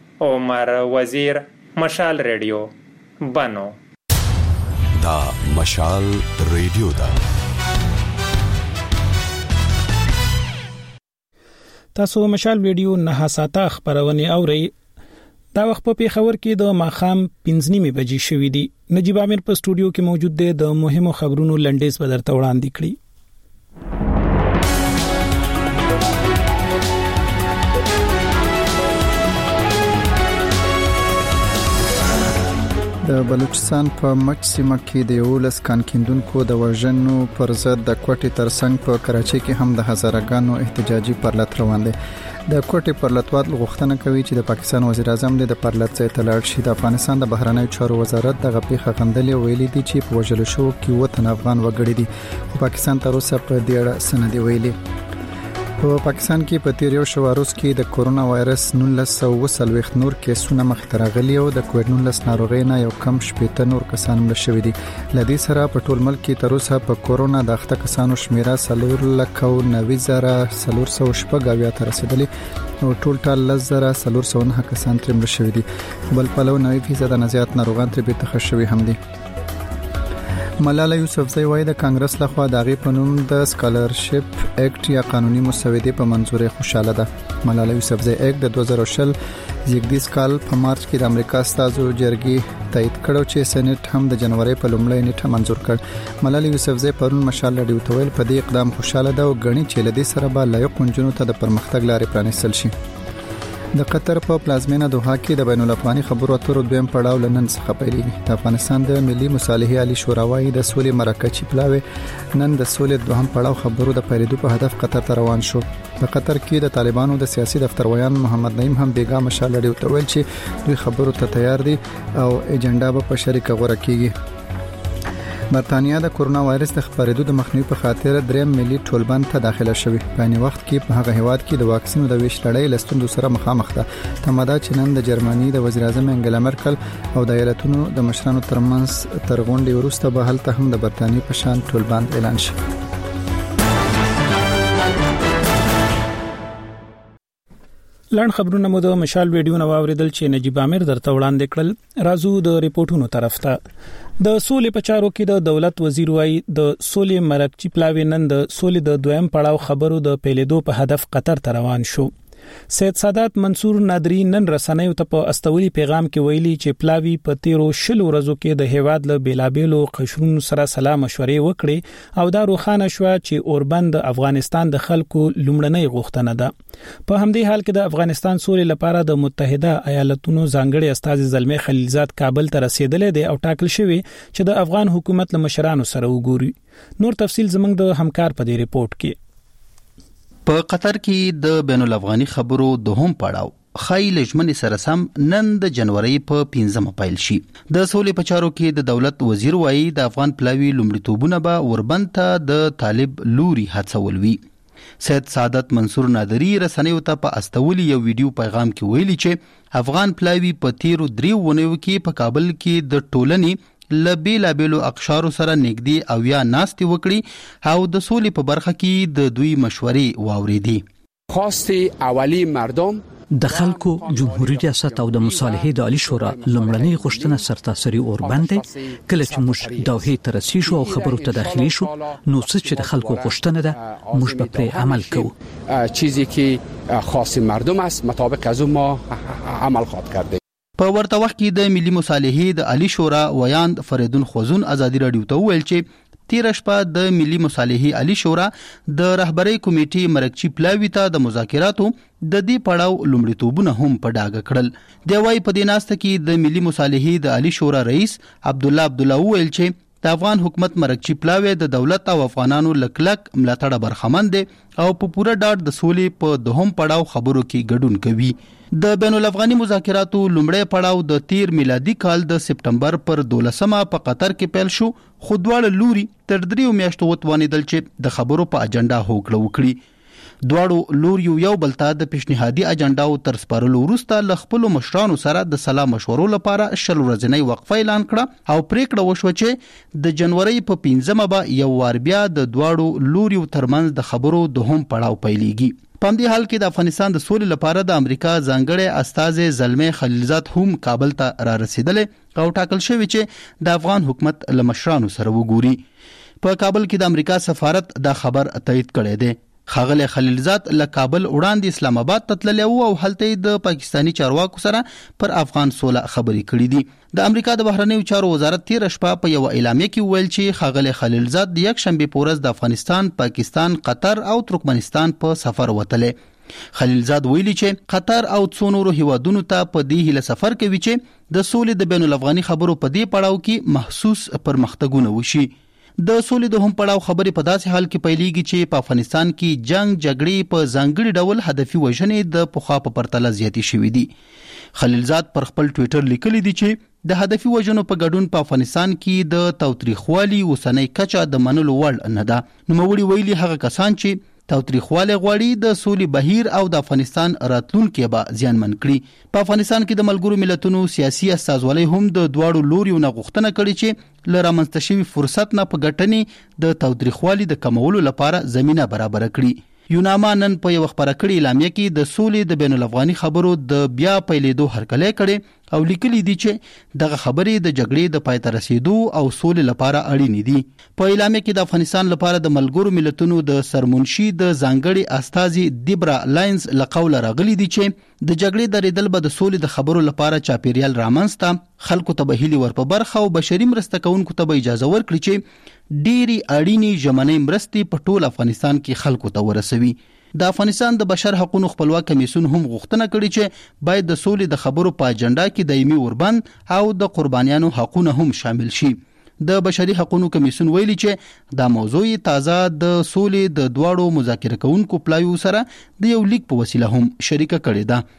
عمر وزیر مشال ریډیو بنو. دا مشال ریډیو دا تاسو مشال ویډیو نه ساته خبرونه اورئ. دا وخت په پیښور کې د ماخام پنځه نیمه بجې شوې دي. نجیب امیر په سټوډیو کې موجود دی. د مهمو خبرونو لنډیز په درته وړاندې کړي. د بلوچستان په مچ سیمه کې د یولس کانکیندونکو د وژنو پر ضد د کوټې ترڅنګ په کراچۍ کې هم د هزارګانو احتجاجي پرلط روان دي. د کوټې پرلطوات غوښتنه کوي چې د پاکستان وزیر اعظم د پرلط ځای ته لاړ شي. د افغانستان د بهرنیو چارو وزارت دغه پیښه غندلې ویلي دي چې په وژل شو کې وطن افغان وګړي دي، خو پاکستان تر اوسه په دې اړه سند ویلي. په پاکستان کې په تیر یو شواروز کې د کورونا وایرس نولس سوه اووه څلوېښت نور کیسونه مخ ته راغلي او د کووډ نولس ناروغۍ نه یو کم شپېته نور کسان مړه شوي دي. له دې سره په ټول ملک کې تر اوسه په کورونا د اخته کسانو شمیره څلور لک او نوي زره څلور سوه شپږ اویا ته رسیدلې او ټول ټال لس زره څلور سوه نهه کسان ترې مړه شوي دي. بل پلو نوي فیصد نه زیات ناروغان ترې بیرته ښه شوي هم دي. ملاله یوسفزۍ وايي د کانګرس لخوا د غي پنوم د سکالرشپ اکټ یا قانوني مسودې په منزوري خوشاله ده. ملاله یوسفزۍ اکټ د دوه زره شل زیږدیز کال په مارچ کې د امریکا استازو جرګې تایید کړو چې سېنات هم د جنوري په لومړۍ نیټه منزور کړ. ملاله یوسفزۍ پرون مشال لډیو تویل په دې اقدام خوشاله ده او غني چې لدې سره به لایق قنجونو ته د پرمختګ لارې پرانیستل شي. د قطر په پلازمینه دوحه کې د بین الافغاني خبرو اترو دویم پړاو لنن څخه پیلېږي. د افغانستان د ملي مصالحې عالی شورا وايي د سولې مرکه چې پلاوي نن د سولې دوهم پړاو خبرو د پیلېدو په هدف قطر ته روان شو. په قطر کې د طالبانو د سیاسي دفتر ویان محمد نعیم هم بیګا مشال لري او ویل چې دوی خبرو ته تیار دي او ایجنډا به په شریکه غوړه کیږي. برتانیا د کورونا وایرس د خپرېدو د مخنیوي په خاطر دریم ملي ټولبند ته داخله شوې. په عین وخت کې په هغه هیواد کې د واکسینو د ویش لړۍ لستوندو سره مخامخ ده. تماده چې نن د جرمني د وزیر اعظم انګلا مرکل او د ایالتونو د مشرانو ترمنځ تر غونډې وروسته به هلته هم د برتانیې په شان ټولبند اعلان شي. لاند خبرونه مو د مشال ویډیو نو اوریدل چې نجیب امیر درته وړاندې کړل. رازو د ریپورتونو طرف ته. د سولې په چارو کې د دولت وزیر وايي د سولې مرکچی پلاوی نن د سولې د دویم پړاو خبرو د پیلېدو په هدف قطر ته روان شو. سید سادات منصور نادری نن رسنیو ته په استولي پیغام کې ویلي چې پلاوی په تیرو شلو ورځو کې د هیواد له بیلابېلو قشرونو سره سلام مشورې وکړي او دا روښانه شو چې اوربند د افغانستان د خلکو لومړنۍ غوښتنه ده. په همدې حال کې د افغانستان سولې لپاره د متحده ایالاتونو ځانګړي استاذ زلمی خلیلزاد کابل ته رسیدلې دي او ټاکل شوی چې د افغان حکومت له مشرانو سره وګوري. نور تفصیل زموږ د همکار په دې ریپورت کې. په قطر کې د بین الافغاني خبرو دوهم پړاو خای لجمن سره سم نن د جنوري په پنځمه پیل شي. د سولې په چارو کې د دولت وزیر وایي د افغان پلاوی لومړیتوبونه به وربند ته د طالب لوري هڅول وي. سید سادات منصور نادری رسنیو ته په استولي یو ویډیو پیغام کې ویلي چې افغان پلاوی په تیرو دریو ونیو کې په کابل کې د ټولنې لبی لابلو اقشارو سره نګدي او یا ناستي وکړي او د سولې په برخه کې د دوی مشورې واوریدي. خواست اولی مردم د خلکو جمهوریت ریاست او د مصالحې د عالی شورا لومړنۍ غوښتنه سرتاسري اوربند کله چې موږ دوحې ته رسیدو او خبرو ته داخلي شو نو څه چې د خلکو غوښتنه ده موږ به پرې عمل کوو. چیزی که خاص مردم است مطابق از اون ما عمل خواهد کرد. په ورته وخت کې د ملي مصالحې د عالی شورا ویاند فریدون خوزون ازادي رادیو ته ویل چې تیر شپه د ملي مصالحې عالی شورا د رهبری کمیټې مرکچی پلاوی ته د مذاکراتو د دې پړاو لومړیتوبونه هم په ډاګه کړل. د وايي په دیناسته کې د ملي مصالحې د عالی شورا رئیس عبد الله عبد الله ویل چې د افغان حکومت مرکچی پلاوی د دولت او افغانانو لکلک ملاتړ برخمن دي او په پوره ډاډ د سولې په دوهم پړاو خبرو کې ګډون کوي. د بین الافغاني مذاکراتو لومړی پړاو د تیر میلادي کال د سپټمبر پر دولسمه په قطر کې پیل شو خو دواړه لوري تر دریو میاشتو وتوانیدل چې د خبرو په اجنډا هوکړه وکړي. دواړو لوري یو بل ته د پیشنهادي اجنډاو تر سپارلو وروسته ل خپل مشرانو سره د سلام مشورو لپاره شل ورځې وقفه اعلان کړه او پریکړه وشو چې د جنوري په پنځمه به یو وار بیا د دواړو لوري ترمنځ د خبرو دوهم پړاو پیلېږي. په دې حال کې د افغانستان د سولې لپاره د امریکا ځانګړي استاذ زلمی خلیلزاد هم کابل ته را رسیدلې او ټاکل شوی چې د افغان حکومت له مشرانو سره وګوري. په کابل کې د امریکا سفارت دا خبر تایید کړی دی. خاغلی خلیلزاد له کابل وړاندې اسلام آباد ته تللی او هلته د پاکستانی چارواکو سره پر افغان سوله خبرې کړې دي. د امریکا د بهرنیو چارو وزارت تیر شپه په یو اعلامیه کې ویل چې خاغلی خلیلزاد د یک شنبه په ورځ د افغانستان، پاکستان، قطر او ترکمنستان په سفر وتلی. خلیلزاد ویلي چې قطر او څو نورو هیوادونو ته په دې هیله سفر کوي چې د سولې د بین الافغاني خبرو په دې پړاو کې محسوس پرمختګونه وشي. د سولې د هم پړاو خبرې په داسې حال کې پیلېږي چې په افغانستان کې جنگ جګړې په ځانګړي ډول هدفي وژنې د پخوا په پرتله زیاتې شوې دي. خلیلزاد پر خپل ټوئیټر لیکلي دي چې د هدفي وژنو په ګډون په افغانستان کې د تاوتریخوالي اوسنۍ کچه د منلو وړ نه ده. نوموړي ویلي هغه کسان چې تاوتریخواله غواړي د سولې بهیر او د افغانستان راتلونکي به زیانمن کړي. په افغانستان کې د ملګرو ملتونو سیاسي استازولۍ هم د دواړو لوریو نه غوښتنه کړې چې له رامنځته شوي فرصت نه په ګټنې د تاوتریخوالي د کمولو لپاره زمینه برابر کړي. یوناما نن په یو خبره کړي اعلامیه کې د سولې د بین الافغاني خبرو د بیا پیلېدو هرکلی کړي او لیکلي دي چې دغه خبرې د جګړې د پای ته رسیدو او سولې لپاره اړینې دي. په اعلامیه کې د افغانستان لپاره د ملګرو ملتونو د سرمنشي د ځانګړي استازي دیبرا لاینز له قوله راغلي دي چې د جګړې درېدل به د سولې د خبرو لپاره چاپیریال رامنځته خلکو ته به هیلې ور په برخه او بشري مرسته کوونکو ته به اجازه ورکړي چې ډېری اړینې ژمنۍ مرستې په ټول افغانستان کې خلکو ته ورسوي. د افغانستان د بشر حقوقو خپلواک کمیسیون هم غوښتنه کړې چې باید د سولې د خبرو په اجنډا کې دایمي وربند او د قربانیانو حقوقونه هم شامل شي. د بشري حقوقو کمیسیون ویلي چې دا موضوع تازه د سولې د دواړو مذاکره کوونکو پلایو سره د یو لیک په وسیله هم شریکه کړې ده.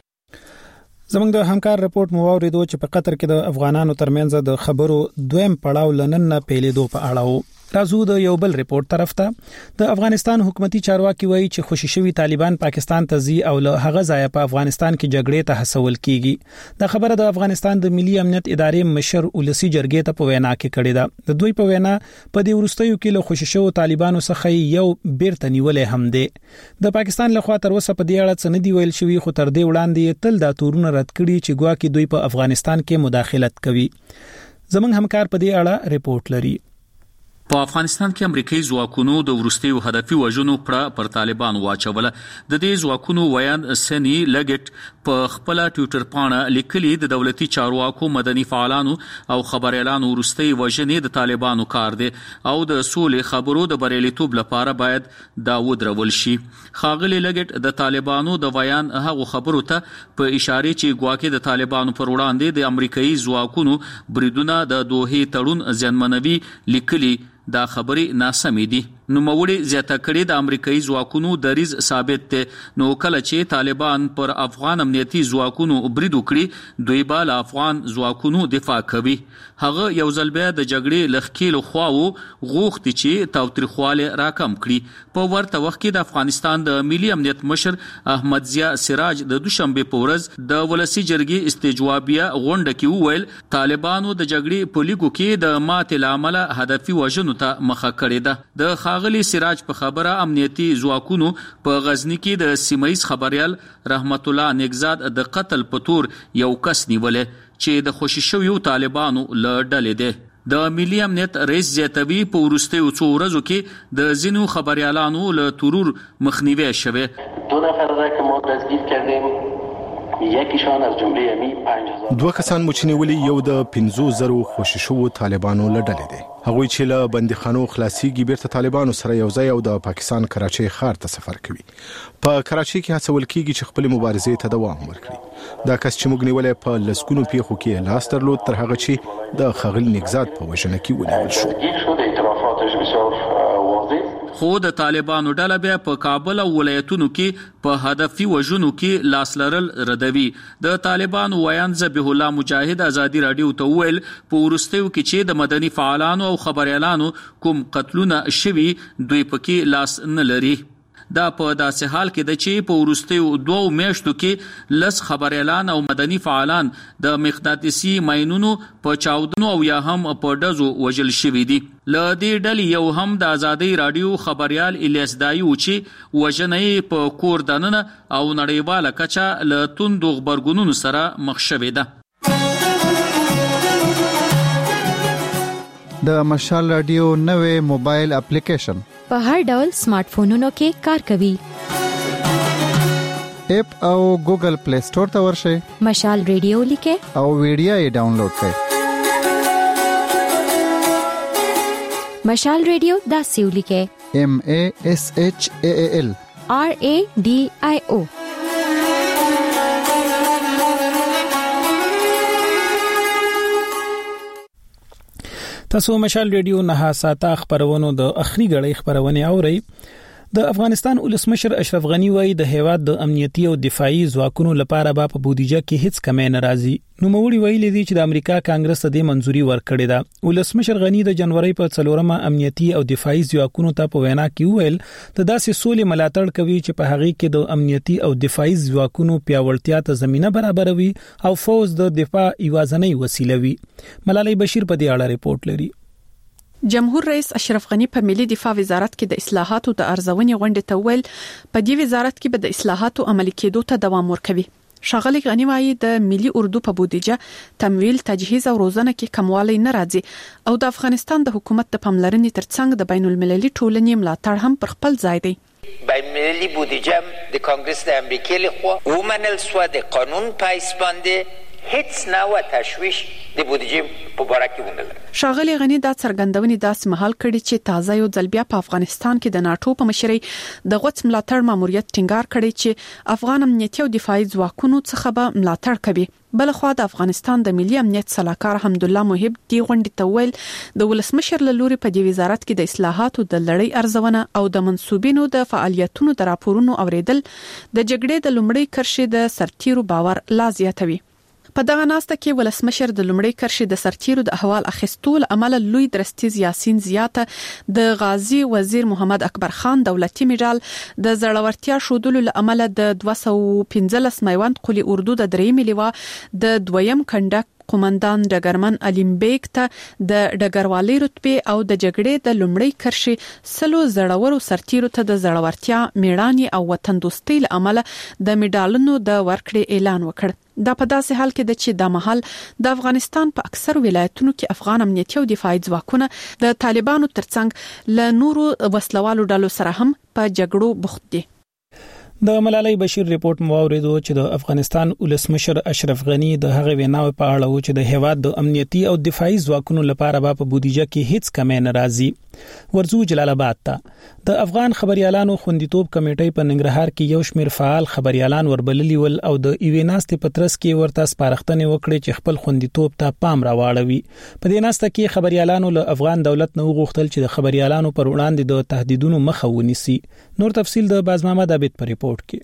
زموږ د همکار رپورت مو واوریدو چې په قطر کې د افغانانو ترمنځ د خبرو دویم پړاو لنن نه پیلېدو په اړه وو. راځو د یو بل ریپورت طرف ته. د افغانستان حکومتي چارواکي وایي چې خوشي شوی طالبان پاکستان ته ځي او له هغه ځایه په افغانستان کې جګړې ته هڅول کیږي. دا خبره د افغانستان د ملي امنیت ادارې مشر ولسی جرګې ته په وینا کې کړې ده. د دوی په وینا په دې ورستیو کې له خوشي شوی طالبانو څخه یو بیرته نیولې هم دی. د پاکستان لخوا تر اوسه په دې اړه څه نه دی ویل شوی، خو تر دې وړاندې تل دا تورونه رد کړي چې ګواکې دوی په افغانستان کې مداخلت کوي. زموږ همکار په دې اړه ریپورت لري. په افغانستان کې امریکایي ځواکونو د وروستیو هدفي وژنو پر پر طالبان واچوله. د دې ځواکونو ویان سنی لګټ په خپل ټوئیټر باندې لیکلي د دولتي چارواکو، مدني فعالانو او خبريالانو وروستي وژنې د طالبانو کار دی او د سولې خبرو د بریالیتوب لپاره باید دا ودرول شي. خاغلی لګټ د طالبانو د ویان هغه خبرو ته په اشاره چې ګواکې د طالبانو پر وړاندې د امریکایي ځواکونو بریدونه د دوه تړون ځنمنوي لیکلي دا خبري ناسمې دي. نو موړي زیاته کړي د امریکایي ځواکونو دریز ثابت ته. نو کله چې طالبان پر افغان امنیتي ځواکونو برید وکړي دوی به له افغان ځواکونو دفاع کوي. هغه یو ځل بیا د جګړې لخکېلو خواو غوښتي چې تاوتریخواله راکم کړي. په ورته وخت کې د افغانستان د ملي امنیت مشر احمد ضیاء سراج د دوشنبه په ورځ د ولسی جرګې استجوابیه غونډه کې وویل طالبانو د جګړې په لیګو کې د ماتې لامل هدفي وژنو ته مخه کړې ده. د خاغلی سراج په خبره امنیتي ځواکونو په غزنی کې د سیمایي خبريال رحمت الله نگزاد د قتل په تور یو کس نیولې چې د خوشي شویو طالبانو له ډلې ده. د ملي امنیت رئیس زیاتوي په ورستیو څو ورځو کې د زینو خبريالانو له ترور مخنیوي شوه. دو نفر را که ما دستگیر کردیم یکیشان از جمله امی پنج هزار دوه کسان مچنیولي یو د پنځو زرو خوشي شو طالبانو لړل دي. هغوی چې له بندیخانو خلاصيږي بیرته طالبانو سره یو ځای او د پاکستان کراچۍ ښار ته سفر کوي. په کراچۍ کې هڅول کیږي چې خپل مبارزې ته دوام ورکړي. دا کس چې موږ نیولې په لسګونو پیښو کې لاس درلود تر هغه چې د خغل نگزاد په وژنه کې ونیول شو. خو د طالبانو ډله بیا په کابل او ولایتونو کې په هدفي وژنو کې لاس لرل ردوي. د طالبانو ویان ذبیح الله مجاهد ازادي رادیو ته ویل په ورستیو کې چې د مدني فعالانو او خبريالانو کوم قتلونه شوي دوی پکې لاس نه لري. دا په داسې حال کې د چې په ورستیو دوه میاشتو کې لس خبريالان او مدني فعالان د مقناطیسي ماینونو په چاودنو او یا هم په ډزو وژل شوي دي. له دې ډلې یو هم د ازادي رادیو خبريال الیاس دایو چې وژنې په کور دننه او نړیواله کچه له توندو خبرګونونو سره مخ شوې ده. د مشال رادیو نوې موبایل اپلیکیشن په هر ډول سمارټ فونونو کې کار کوي. اپ او ګوګل پلی سٹور ته ورشئ، مشال رادیو لیکه او ویډیو یې ډاونلوډ کړئ. مشال رادیو دا سیو لیکه M A S H A A L R A D I O. تاسو مشال رادیو نه ساته خبرونو د اخري غړي خبرونه اورئ. د افغانستان ولسمشر اشرف غنی وایي د هیواد د امنیتي او دفاعي ځواکونو لپاره به په بودیجه کې هیڅ کمی نه راځي. نو موري ویلي دي چې د امریکا کانګرس ته د منځوري ورکړې ده. ولسمشر غنی د جنوري په څلورمه امنیتي او دفاعي ځواکونو ته په وینا کې ویل د داسې سولې ملاتړ کوي چې په هغه کې د امنیتي او دفاعي ځواکونو پیاوړتیا ته زمينه برابروي او فوز د دفاع ایوازنۍ وسیله وي. ملالۍ بشیر په دې اړه ریپورت لري. جمهور رئیس اشرف غنی په ملي دفاع وزارت کې د اصلاحاتو د ارزونې غونډې ته ویل په دې وزارت کې به د اصلاحاتو عملي کېدو ته دوام ورکوي. ښاغلي غنی وايي د ملي اردو په بودیجه تمویل، تجهیز او روزنه کې کموالی نه راځي او د افغانستان د حکومت د پاملرنې ترڅنګ د بین المللي ټولنې ملاتړ هم پر خپل ځای دی. بین المللي بودیجه د کانګرس د امریکا لخوا ومنل شو د قانون پایسبانده هیڅ نوع تشویش د بودیجه په باره کې ونه لري. ښاغلي غنی دا څرګندونې داسې مهال کړي چې تازه یو ځل بیا په افغانستان کې د ناتو په مشرۍ د غوڅ ملاتړ ماموریت ټینګار کړي چې افغان امنیتي او دفاعي ځواکونو څخه به ملاتړ کوي. بلخوا د افغانستان د ملي امنیت صلاحکار حمدالله محب دی غونډې ته ویل د ولسمشر له لوري په دې وزارت کې د اصلاحاتو د لړۍ ارزونه او د منسوبینو د فعالیتونو د راپورونو اوریدل د جګړې د لومړۍ کرښې د سرتیرو باور لا زیاتوي. په دغه ناسته کې ولسمشر د لومړۍ کرښې د سرتیرو د احوال اخیستو له امله لوی درستیز یاسین زیاته د غازی وزیر محمد اکبر خان دولتي میډال د زړورتیا شودلو له امله د دوه سوه پنځلس میوند قلی اردو د درېمې لیوا د دویم کنډک قومندان ډګرمن علیم بیگ ته د ډګروالۍ رتبه او د جګړې د لومړۍ کرښې سلو زړورو سرتیرو ته د زړورتیا، میړانې او وطن دوستۍ له امله د میډالونو د ورکړې اعلان وکړ. دا په داسې حال کې د چې د محل د افغانستان په اکثر ولایتونو کې افغان امنیتي او دفاعي ځواکونه د طالبانو ترڅنګ له نورو وسلوالو ډلو سره هم په جګړو بوخت دي. د ملالۍ بشیر ریپورت مو اوریدو چې د افغانستان ولسمشر اشرف غنی د هغه ویناو په اړه و چې د هیواد د امنیتي او دفاعي ځواکونو لپاره به په بودیجه کې هیڅ کمی نه راځي. ورزو جلال آباد ته د افغان خبريالانو خوندیتوب کمیټې په ننګرهار کې یو شمېر فعال خبريالان وربللی ول او د ایویناستې پترس کې ورته سپارښتنې وکړې چې خپل خوندیتوب ته پام راوړوي. په دې ناسته کې خبريالانو له افغان دولت نه وغوښتل چې د خبريالانو پر وړاندې د تهدیدونو مخه ونیسي. نور تفصیل د باز محمد عبید په ریپورت کې.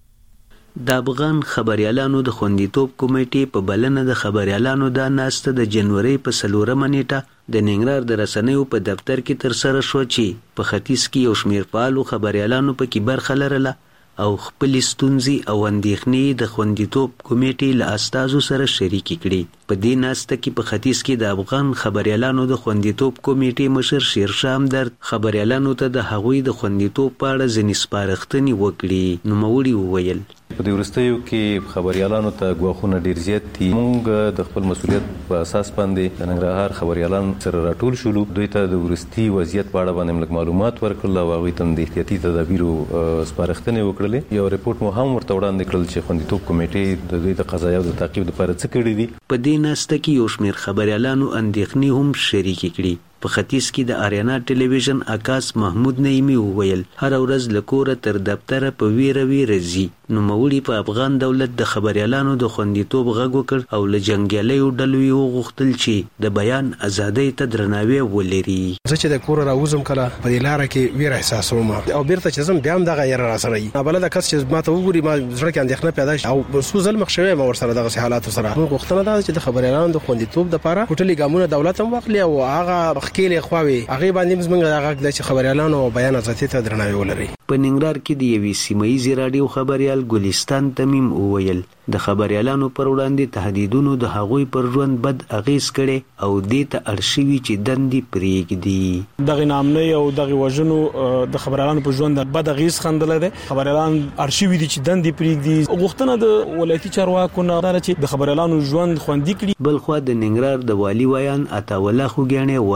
د افغان خبريالانو د خوندیتوب کمیټې په بلنه د خبريالانو د ناسته د جنوري په څلورمه نیټه د ننګرهار د رسنیو په دفتر کې تر سره شو چې په ختیځ کې یو شمېر فعالو خبريالانو په کې برخه لرله او خپل ستونزې او اندېښنې د خوندیتوب کمیټې له استازو سره شریکې کړې. په دې ناسته کې په ختیځ کې د افغان خبريالانو د خوندیتوب کمیټې مشر شیرشاه همدرد خبريالانو ته د هغوی د خوندیتوب په اړه ځینې سپارښتنې وکړې. نوموړي وویل په دې وروستیو کې خبريالانو ته ګواښونه ډیر زیات دي. موږ د خپل مسولیت په اساس باندې د ننګرهار خبريالان سره راټول شولو. دوی ته د ورستي وضعیت په اړه باندې موږ معلومات ورکړل او هغوی ته د احتیاطي تدابیرو سپارښتنې وکړلې. یو ریپورت مو هم ورته وړاندې کړل چې خوندیتوب کمیټې د دوی د قضایاو د تعقیب لپاره څه کړي دي. په دې ناسته کې یو شمېر خبريالانو اندېښنې هم شریکې کړي. په ختیځ کې د آریانا ټلویزیون عکاس محمود نعیمی وویل هر ورځ له کوره تر دفتره په ویره ویره ځي. نوموړي په افغان دولت د خبريالانو د خوندیتوب غږ وکړ او له جنګیالیو ډلو یې وغوښتل چې د بیان ازادۍ ته درناوی ولري. زه چې د کوره راوځم کله په دې لاره کې ویره احساسوم او بیرته چې زم بیا هم دغه یره را سره وي. نابلده کس چې ما ته وګوري ما زړه کې اندېښنه پیدا شي او څو ځل مخ شوی ما ورسره دغه حالات سره. موږ غوښتنه ده چې د خبريالانو د خوندیتوب لپاره ټولي ګامونه دولت هم واخلي او هغه خکېلې خواوي هغه باندې موږ هغه د خبريالانو بیان ازادۍ ته درناوی ولري. په ننګرهار کې د یوې سیمایي رادیو خبريال ګلستان تمیم وویل د خبريالانو پر وړاندې تهدیدونو د هغوی پر ژوند بد اغیز کړي او دې ته اړشوي چې دندې پرېږدي. دغه نامنۍ او دغه وژنو د خبريالانو پر ژوند بد اغیز خندل دي. خبريالان اړشوي دي چې دندې پرېږدي. غوښتنه د ولایتي چارواکو نه ده چې د خبريالانو ژوند خوندي کړي. بلخوا د ننګرهار د والي ویان عطا الله خوګیانې وایي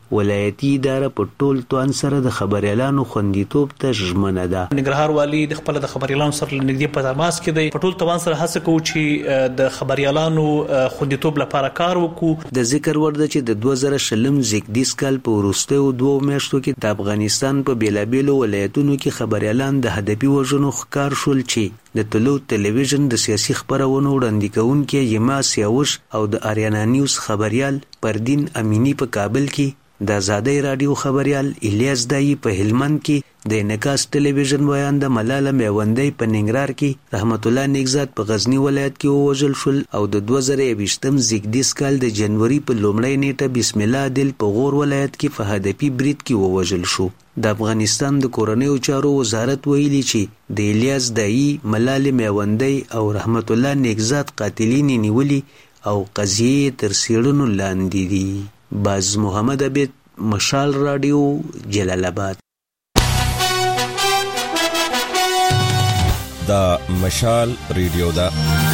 ولایتي اداره په ټول توان سره د خبريالانو خوندیتوب ته ژمنه ده. ننګرهار والی د خپل د خبريالانو سره نږدې په تماس کې دی، په ټول توان سره هڅه کوي چې د خبريالانو خوندیتوب لپاره کار وکړو. د ذکر ورده چې د دوه زره شلم زیږدیز کال په وروستیو دوه میاشتو کې د افغانستان په بیلابیلو ولایتونو کې خبريالان د هدفي وژنو ښکار شول چې د طلوع ټلویزیون د سیاسي خبرونو وړاندې کوونکي یما سیاوش او د آریانا نیوز خبريال پردین امینی په کابل کې، د آزادۍ رادیو خبريال الیاس دایی په هلمند کې، د انعکاس ټلویزیون ویانده ملاله میوندی په ننګرهار کې، رحمت الله نیکزاد په غزنی ولایت کې ووژل شول او د دوه زره یوویشتم زیږدیز کال د جنوري په لومړۍ نیټه بسم الله دل په غور ولایت کې په هدفي برید کې ووژل شو. د افغانستان د کورنیو چارو وزارت ویلي چې د الیاس دایی، ملاله میوندی او رحمت الله نیکزاد قاتلین نیولي او قضیه تر څیړنو لاندې دي. باز محمد عبید، مشال رادیو، جلال آباد. دا مشال ریډیو دا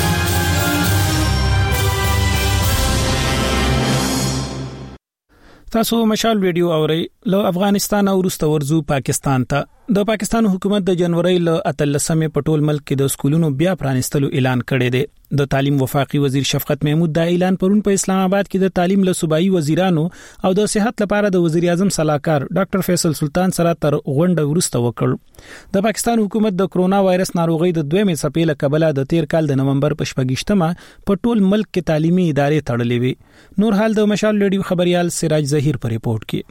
تاسو مشال ویډیو اورئ. له افغانستان او وروسته ورزو پاکستان ته. د پاکستان حکومت د جنوري له اتلسمې په ټول ملک کې د سکولونو بیا پرانستلو اعلان کړی دی. د تعلیم وفاقي وزیر شفقت محمود دا اعلان پرون په اسلام آباد کې د تعلیم له صوبایي وزیرانو او د صحت لپاره د وزیر اعظم صلاحکار ډاکټر فیصل سلطان سره تر غونډه وروسته وکړ. د پاکستان حکومت د کرونا وایرس ناروغي د دویمې څپې له کبله د تیر کال د نومبر په شپږشتمه په ټول ملک کې تعلیمي ادارې تړلې وي. نور حال د مشال ریډیو خبريال سراج ظهیر په ریپورت کې.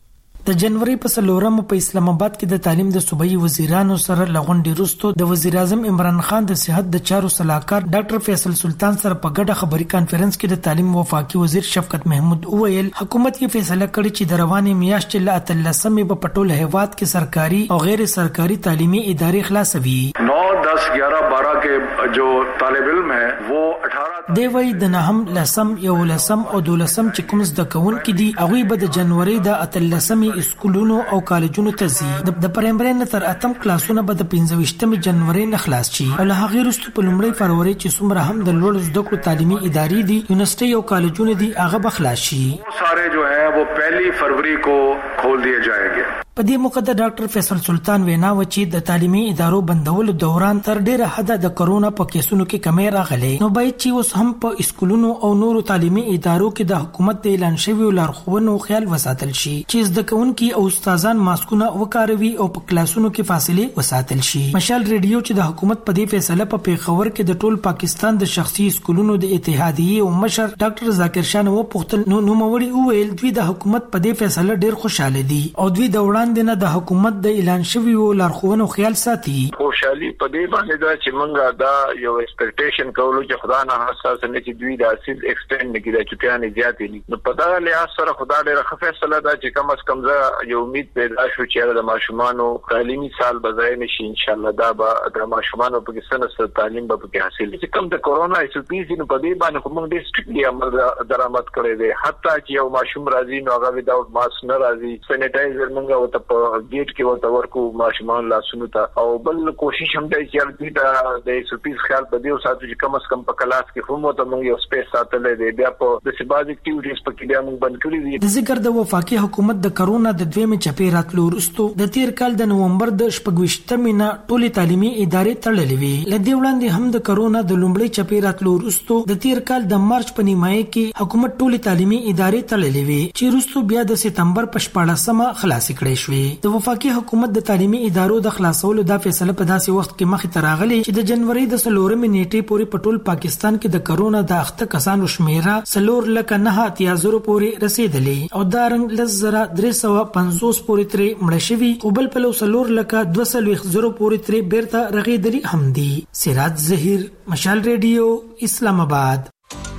د جنوري په څلورمه په اسلام آباد کې د تعلیم د صوبایي وزیرانو سره لغونډې وروسته د وزیر اعظم عمران خان د صحت د چارو صلاحکار ډاکټر فیصل سلطان سره په ګډه خبري کانفرنس کې د تعلیم وفاقي وزیر شفقت محمود وویل حکومت یې فیصله کړې چې د روانې میاشتې له اتلسمې په ټول هیواد کې سرکاري او غیر سرکاري تعلیمي ادارې خلاصوي. نو دس گیارہ بارہ کے جو طالب علم ہیں وہ اٹھارہ دی وی د نهم لسم یو لسم او دولسم چې کوم زده کوونکي دي هغه به د جنوري د اتلسمې اسکولونو او کالجونو ته ځي. د پرایمري نه تر اتم کلاسونو به د پنځه جنوري نه خلاص شي او له هغه وروسته په لومړی فروری چې څومره هم د لوړ زده کړو تعلیمي ادارې دي یونیورسيټي او کالجونه دي هغه به خلاص شي. سارے جو ہیں وہ پہلی فروری کو کھول دیے جائیں گے. په دې موقع د ډاکټر فیصل سلطان وینا و چې د تعلیمي ادارو بندولو دوران تر ډیره حد د کرونا په کیسونو کې کمی راغلی نو باید چې اوس هم په اسکولونو او نورو تعلیمي ادارو کې د حکومت د اعلان شوی لارښوونو خیال وساتل شي چې زده کوونکي او استادان ماسکونه وکاروي او په کلاسونو کې فاصله وساتل شي. مشال ریډیو چې د حکومت په دې فیصله په پیښور کې د ټول پاکستان د شخصي اسکولونو د اتحادیې او مشر ډاکټر ذاکر شاه نو پوښتل نو نوموړي وویل دوی د حکومت په دې فیصله ډیر خوشاله دي او دوی د وړاندې نه د حکومت د اعلان شوی لارښوونو خیال ساتي. خوشالي په دې باندې دا چې موږ دا یو ایکسپیکټیشن کوو چې خدا نه حساس نه چې دوی د اصل ایکسټند نه کیږي چې پیانې زیاتې دي. نو په دا لحاظ سره خدا ډېر ښه فیصله ده چې کم از کم زه یو امید پیدا شو چې د ماشومانو تعلیمي سال به ځای نشي. ان شاء الله دا به د ماشومانو په کې سنه تعلیم به پکې حاصل شي. کم د کورونا ایس پی سي په دې باندې کوم ډېر سټریکټلی عمل درآمد کړی دی. حتی چې یو ماشوم راځي نو هغه وداوت ماسک نه راځي. سینیټایزر موږ او ته گیټ کې وته ورکو ماشومان لاسونو ته او بل کوشش هم دی چې دوی د د سپیس خیال په دې ساتو چې کم از کم په کلاس کې هم ته موږ یو سپیس ساتلې دی. بیا په د سباز اکټیویټیز په کې بیا موږ بند کړی دي. د ذکر د وفاقي حکومت د کرونا د دویمې چپې راتلو وروسته د تیر کال د نومبر د شپږویشتمې نه ټولې تعلیمي ادارې تړلې وي. له دې وړاندې هم د کرونا د لومړۍ چپې راتلو وروسته د تیر کال د مارچ په نیمایي کې حکومت ټولې تعلیمي ادارې تړلې وي چې وروسته بیا د سپتمبر په شپاړسمه خلاص کړې شوې. د وفاقي حکومت د تعلیمي ادارو د خلاصولو د فیصله په داسې وخت کې مخې ته راغلی چې د جنوري د څلورمې نیټې پورې په ټول پاکستان کې د کرونا د اخته کسانو شمیره څلور لکه نه اتیا زره پورې رسیدلې او دا رنګ لس زره درې سوه پنځوس پورې ترې مړه شوي او بل پلو څلور لکه دوه څلوېښت زره پورې ترې بیرته رغېدلي هم دي. سراج ظهیر، مشال ریډیو، اسلام آباد.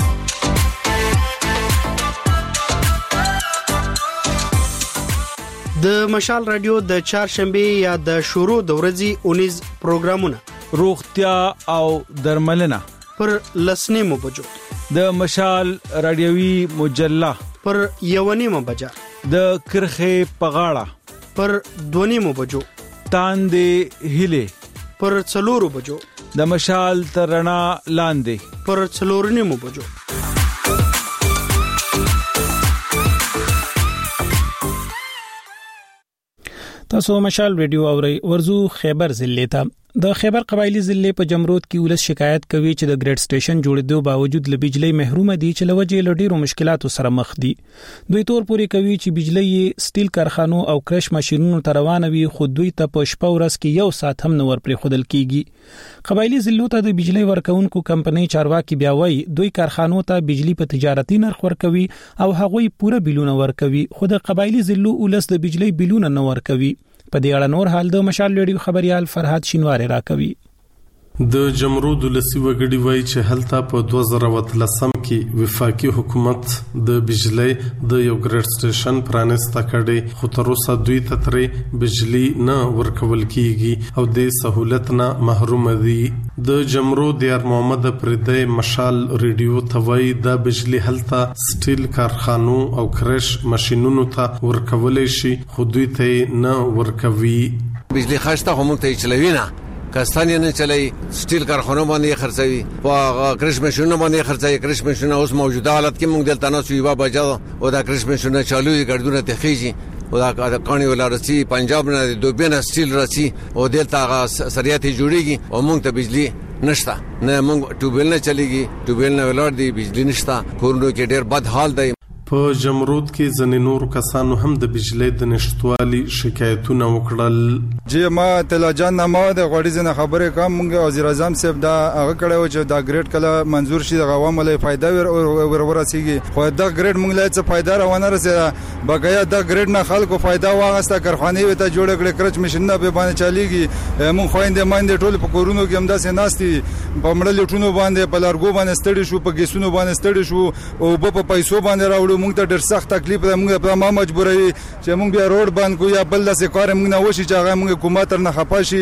د مشال رادیو د چهارشنبه یا د شروع د ورځې اونیز پروګرامونه روغتیا او درملنه پر لسنیمو بجو، د مشال رادیوي مجله پر یونیمو بجا، د کرخه پغاړه پر دونیمو بجو، تاندې هله پر څلورو بجو، د مشال ترنا لاندې پر څلورنیمو بجو. تاسو مشال ریډیو اوري ورزو خیبر ضلع ته د خیبر قبایلی ضلع په جمرود کې ولس شکایت کوي چې د ګریډ سټیشن جوړېدو باوجود له بجلی محروم دي چې لوجه لډیرو مشکلاتو سره مخ دي. دوی تور پوري کوي چې بجلی سټیل کارخانو او کرش ماشينونو ته روانه وي خو دوی ته په شپه ورځ کې یو ساعت هم نور پرې خودل کیږي. قبایلی ضلع ته د بجلی ورکونکو کمپنۍ چارواکي بیا وایي دوی کارخانو ته بجلی په تجارتي نرخ ورکوي او هغوی پوره بیلونه ورکوي خو د قبایلی ضلع ولس د بجلی بیلونه نه ورکوي. په دې اړه نور حال د مشال ریډیو خبريال فرحات شینواری راکوي. د جمرود ولسی وګړي وایي چې هلته په دوه زره وتلسم کې وفاقي حکومت د بجلی د یو ګریډ سټیشن پرانسته کړي خو تر اوسه دوی ته ترې بجلی نه ورکول کیږي او د سہولت نه محروم دي. د جمرود یار محمد پردی مشال ریډیو ته وایي د بجلی هلته سټیل کارخانو او کرش ماشينونو ته ورکول شي خو دوی ته نه ورکوي. بجلی خاشته هم ته چلوي نه کاستانیا نه چلای سټیل کارخانه باندې خرڅوي په کرش ماشینونه باندې خرڅوي. کرش ماشینونه اوس موجوده حالت کې موږ دلته نه سوي بابا جا او دا کرش ماشینونه چالوي ګردونه ته خيږي او دا کانی ولارسي پنجاب نه دوبه نه سټیل راسي او دلته سریاتي جوړيږي او موږ ته بجلی نشته نه موږ ټوبل نه چليږي ټوبل نه ولار دی بجلی نشته کورونو کې ډېر بد حال دی. په جمرود کې ځنې نور کسانو هم د بجلی د نشټوالي شکایتونه وکړل. چې ما تلاجان نه ما د غوړي نه خبرې کوم موږ وزیر اعظم صاحب دا هغه کړو چې دا ګریډ کله منزور شي د عوامو له فائدہ ور ورسیږي خو دا ګریډ موږ له څه فائدہ روانه رسېده بقایا دا ګریډ نه خلکو فائدہ واغسته کارخانه وته جوړ کړي کرچ ماشين نه به باندې چاليږي موږ خويندې ماندې ټول په کورونو کې هم داسې ناشتي په مړل ټونو باندې په لارګو باندې ستړي شو په ګیسونو باندې ستړي شو او په پیسو باندې راوړو موږ ته ډېر سخت تکلیف ده. موږ په ما مجبورې چې موږ بیا روډ بند کو یا بل داسې کار موږ نه وشي چې هغه موږ حکومت نه خپاشي.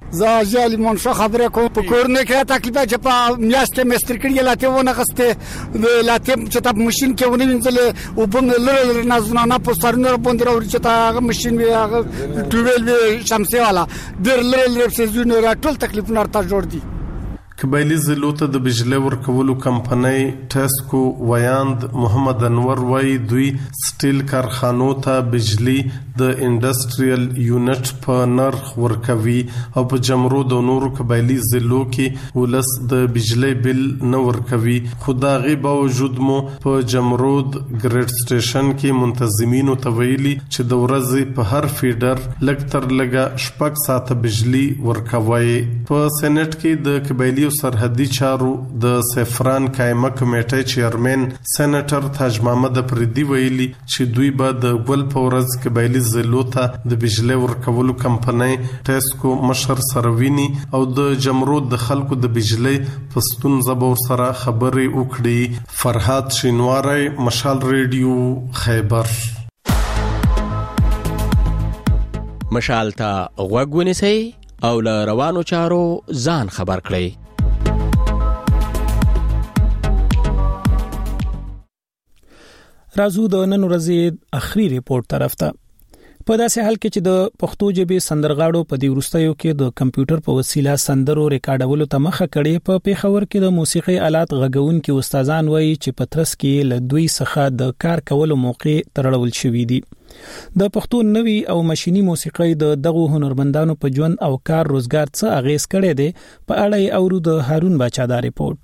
زاجل منشا خبره کوم په کورنه کې تکلیف چې په میاشتې مستر کړي لاته ونه غسته لاته چې تاسو ماشين کې ونه وینځل او په لړ نه نه په سرنه باندې راوړي چې هغه ماشين وي هغه ټوبل شمسي والا در لړ لړ سيزونه را ټول تکلیف نه تا جوړ دي. قبایلی ضلع ته د بجلی ورکولو کمپنۍ ټیسکو ویاند محمد انور وایي دوی سټیل کارخانو ته بجلی د انډستریال یونټ په نرخ ورکوي او په جمرود او نورو قبایلی ضلعو کې ولس د بجلی بل نه ورکوي خو د هغې باوجود مو په جمرود ګریډ سټیشن کې منتظمینو ته ویلي چې د ورځې په هر فیډر لږ تر لږه شپږ ساعته بجلی ورکوي. په سېنات کې د قبایلی سرحدي چارو د سفران قائمه کمیټې چیرمن سېنیټر تاج محمد پردی ویلي چې دوی به د ګل پورز قبایلی ضلعو ته د بجلی ورکولو کمپنۍ ټیسکو مشر سروینی او د جمرود د خلکو د بجلی پستون زبور سره خبرې وکړي. فرحات شینواری مشال ریډیو خیبر. مشال ته غوږ ونیسئ او له روانو چارو ځان خبر کړئ. رازو د نن ورځې اخري ریپورت طرف ته. په داسې حال کې چې د پښتو ژبې سندرغاړو په دې وروستیو کې د کمپیوټر په وسیله سندرو ریکارډولو ته مخه کړې په پیښور کې د موسیقي آلات غږونکي استادان وایي چې په ترڅ کې له دوی څخه د کار کولو موقع ترړول شوې دي. د پښتو نوي او ماشيني موسیقي د دغو هنرمندانو په ژوند او کار روزګار څه اغیز کړي دي په اړه یې اورو د هارون باچا دا ریپورت.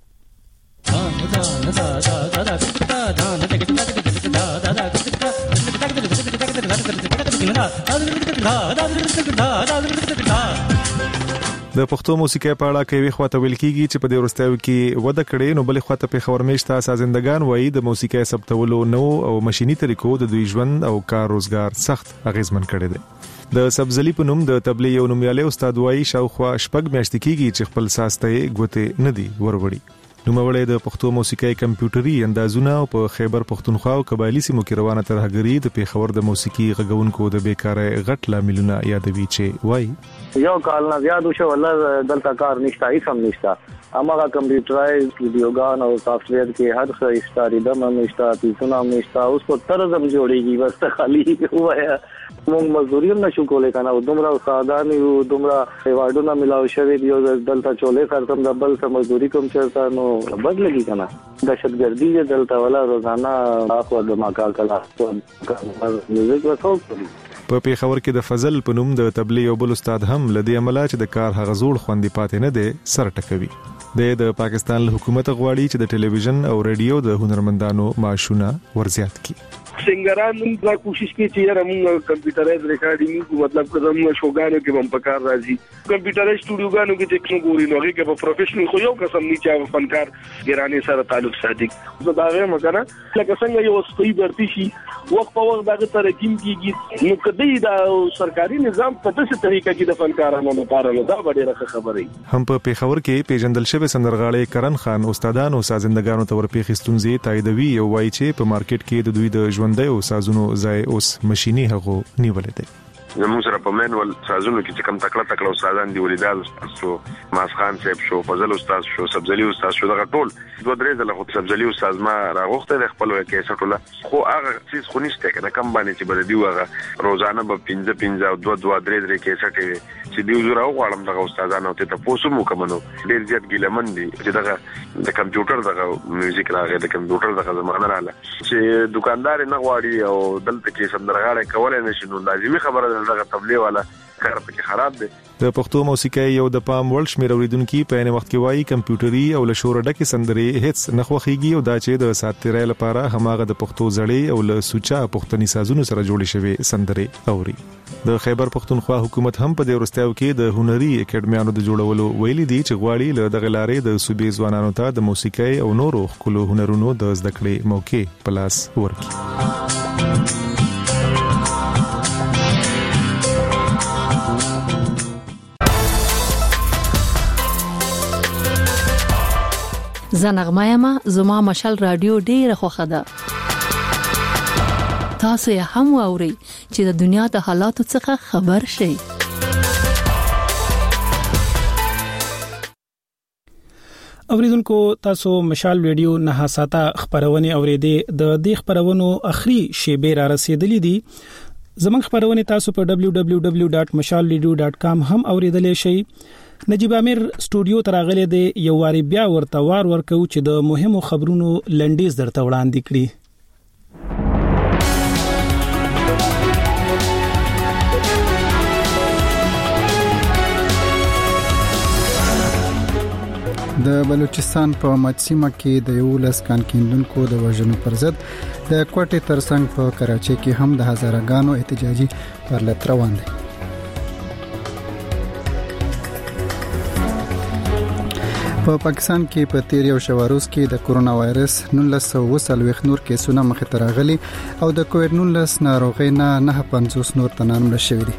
د پښتو موسیقي په اړه کوي خواته ویل کیږي چې په دې ورستیو کې وده کړي نو بل خواته په خبر مېشته سازندگان وایي د موسیقي ثبتولو نو او ماشيني طریقو د دوی ژوند او کار روزګار سخت اغیزمن کړي دي. د سبزلی په نوم د تبلیغ یو نومیاله استاد وایي شاوخوا شپږ میاشتې کیږي چې خپل ساسته غوته ندي وروړي. نو مولای د پښتو موسیقي کمپیوټري اندازونه په خیبر پښتونخوا او قبایلی سیمو کې روانه ترهګری د پیښور د موسیقي غږونکو د بیکارۍ غټ لاملونه یادوي چې وایي یو کال نه زیات شو ولله دلته کار نشته هیڅ هم نشته. اماغه کمپیوټرایز ویډیوګان او سافټویر کې هر څه استاری د مېشته پیسونه مېشته اوس په طرز هم جوړیږي بس خالی وایا موږ مزدوري هم نشو کولای کنه او دومره ساده نیو دومره ایوارډونه ملاو شوی دی دلته چولې خرڅم د بل څه مزدوري کوم چرته نو بدلږي کنه دهشتګردي دلته ولا روزانه اخو د ماکا کلا میوزیک وڅو په پیښور کې د فضل په نوم د تبلیغ او بل استاد هم لدی عمله چې د کار هغه زوړ خوندې پاتې نه دی سر ټکوي. د پاکستان له حکومت غواړي چې د ټلویزیون او رادیو د هنرمندانو معاشونه ورزیات کړي. سنگران موږ دا کوشش کوي چې یاره موږ کمپیوټرایز ریکارډینګ کو مطلب که زموږ شوګانو کې هم پکار راځي کمپیوټرایز سټوډیوګانو کې چې څنګه ګوري نو هغه په پروفیشنل خو یو قسم نه چا فنکار ګرانی سره تعلق ساتي. زه دا وایم کنه لکه څنګه یو صحیح برتی شي وخت په وخت دغه ترقیم کیږي نو کدی دا سرکاري نظام په داسې طریقه کې د فنکارانو لپاره نو دا ډیره خبره هم په پیښور کې پیژندل شوی سندرغاړي کرن خان استادانو سازندګانو تور پیښ ستونزې تاییدوي او وایي چې په مارکیټ کې د دوی د ژوندۍ او سازونو ځای اوس ماشيني هغه نیولې ده. زموږ سره په مینول سازونو کې چې کم تکړه تکړه استادان دی ولیدال استاد شو ماس خان صاحب شو فضل استاد شو سبزلی استاد شو دغه ټول دوه درې ځله خو سبزلی استاد ما راغوخته د خپل کې سټوله خو هغه چیز خو نشته کنه کم باندې چې بل دی هغه روزانه به پنځه پنځه او دوه دوه درې درې کې سټي چې دی زوره غواړم دغه استادانو ته تاسو مو کومنو ډیر زیات ګیلمن دي چې دغه د کمپیوټر دغه میوزیک راغی د کمپیوټر دغه زمانه رااله چې دکاندار نه غواړي او دلته کې سندرغاړي کولای نشي نو لازمي خبره دغه تبلیغ والا کار پکې خراب دي. د پښتو موسیقي یو د پام ورلد شمیر اوریدونکو په ان وخت کې وایي کمپیوټري او له شور ډکه سندرې هیڅ نخوخيږي او دا چې د ساتیرای لپاره هماغه د پښتو زړې او له سوچا پښتني سازونو سره جوړې شوی سندرې اوري. د خیبر پښتونخوا حکومت هم په دې ورستیو کې د هنري اکیډمیانو د جوړولو ویلي دي چې غواړي له دغه لارې د صوبې ځوانانو ته د موسیقي او نورو خپل هنرونو د زده کړې موقع پلاس ورکړي. زنغمایما زما مشال رادیو ډیره خوخه ده. تاسو یې هم واورئ چې د دنیا د حالاتو څخه خبر شئ. اوریدونکو تاسو مشال رادیو نه ساته خبرونه اوریدې د دې خبرونو اخري شیبه را رسیدلې دي. زموږ خبرونه تاسو په دبلیو دبلیو دبلیو ډاټ مشال رادیو ډاټ کام هم اوریدلې شئ. نجیب امیر سټوډیو ته راغلی دی یو واری بیا ورته وار ورکو چې د مهمو خبرونو لنډیز درته وړاندې کړي. د بلوچستان په مجسمه کې د یو لس کان کیندونکو د وژنو پر ضد د کوټې ترڅنګ په کراچۍ کې هم د هزارګانو احتجاجي پرلط روان دي. په پاکستان کې په تیر یو شواروز کې د کورونا وایرس نولس سوه اووه څلوېښت نور کیسونه مخې ته راغلي او د کووډ نولس ناروغۍ نه نه پنځوس نور تنان مړه شوي دي.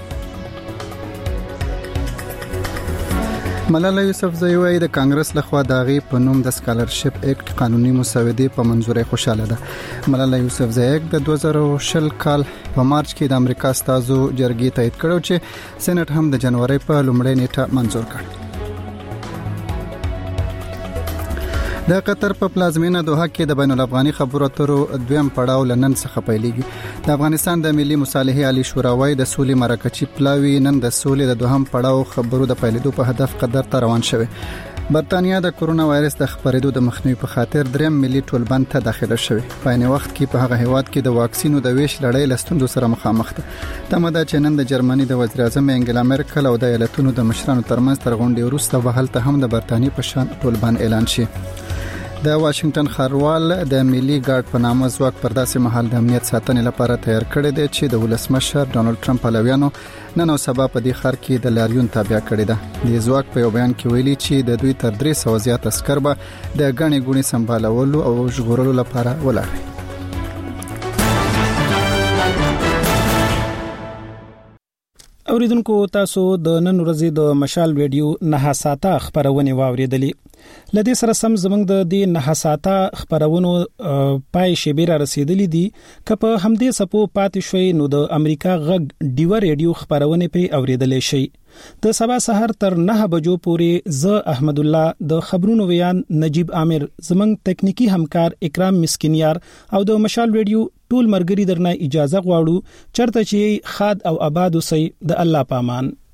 ملاله یوسفزۍ وايي د کانګرس لخوا داغي په نوم د سکالرشپ اکټ قانوني مسودې په منزورې خوشاله ده. ملاله یوسفزۍ د دوه زره شل کال په مارچ کې د امریکا استازو جرګې تایید کړو چې سېنات هم د جنوري په لومړۍ نیټه منزور کړ. د قطر په پلازمینه دوحه کې د بین الافغاني خبرو اترو دویم پړاو لنن څخه پیلېږي. د افغانستان د ملي مصالحې عالی شورا وايي د سولې مرکچی پلاوی نن د سولې د دوهم پړاو خبرو د پیلېدو په هدف قطر ته روان شوه. برتانیا د کورونا وایرس د خبرېدو د مخنیوي په خاطر دریم ملي ټولبند ته داخله شوه. په عین وخت کې په هغه هیواد کې د واکسینو د ویش لړۍ لستوندو سره مخامخ ده. تمه ده چې نن د جرمني د وزیر اعظم انګلا مرکل او د ایالتونو د مشرانو ترمنځ تر غونډې وروسته وهلته هم د برتانیې په شان ټولبند اعلان شي. د واشنگټن ښاروال د ملي ګارد په نامه ځواک پر داسې مهال د امنیت ساتنې لپاره تیار کړی دی چې د ولسمشر ډانلډ ټرمپ پلویانو نن او سبا په دې ښار کې د لاریون تابع کړی دی. د ځواک په یو بیان کې ویلي چې د دوی تر درې سوه زیات عسکر به د غني ګونی سمبالولو او ژغورلو لپاره ولاړ وي. اوریدونکو تاسو د نن ورځې د مشال رادیو نه ساته خبرونه واوریدلې. لدې سره سم زمنګ د دې نه ساته خبرونو پای شیبه را رسیدلې دي. که په همدې سپو پاتې شوي نو د امریکا غږ ډیو رادیو خبرونه پری اوریدلې شي. د سبا سحر تر نه بجو پورې ز احمد الله د خبرونو ویان نجیب عامر زمنګ تکنیکی همکار اکرام مسکینیار او د مشال رادیو ټول مرګري درنه اجازه غواړو چرته چې خاد او آباد وسي د الله پامان.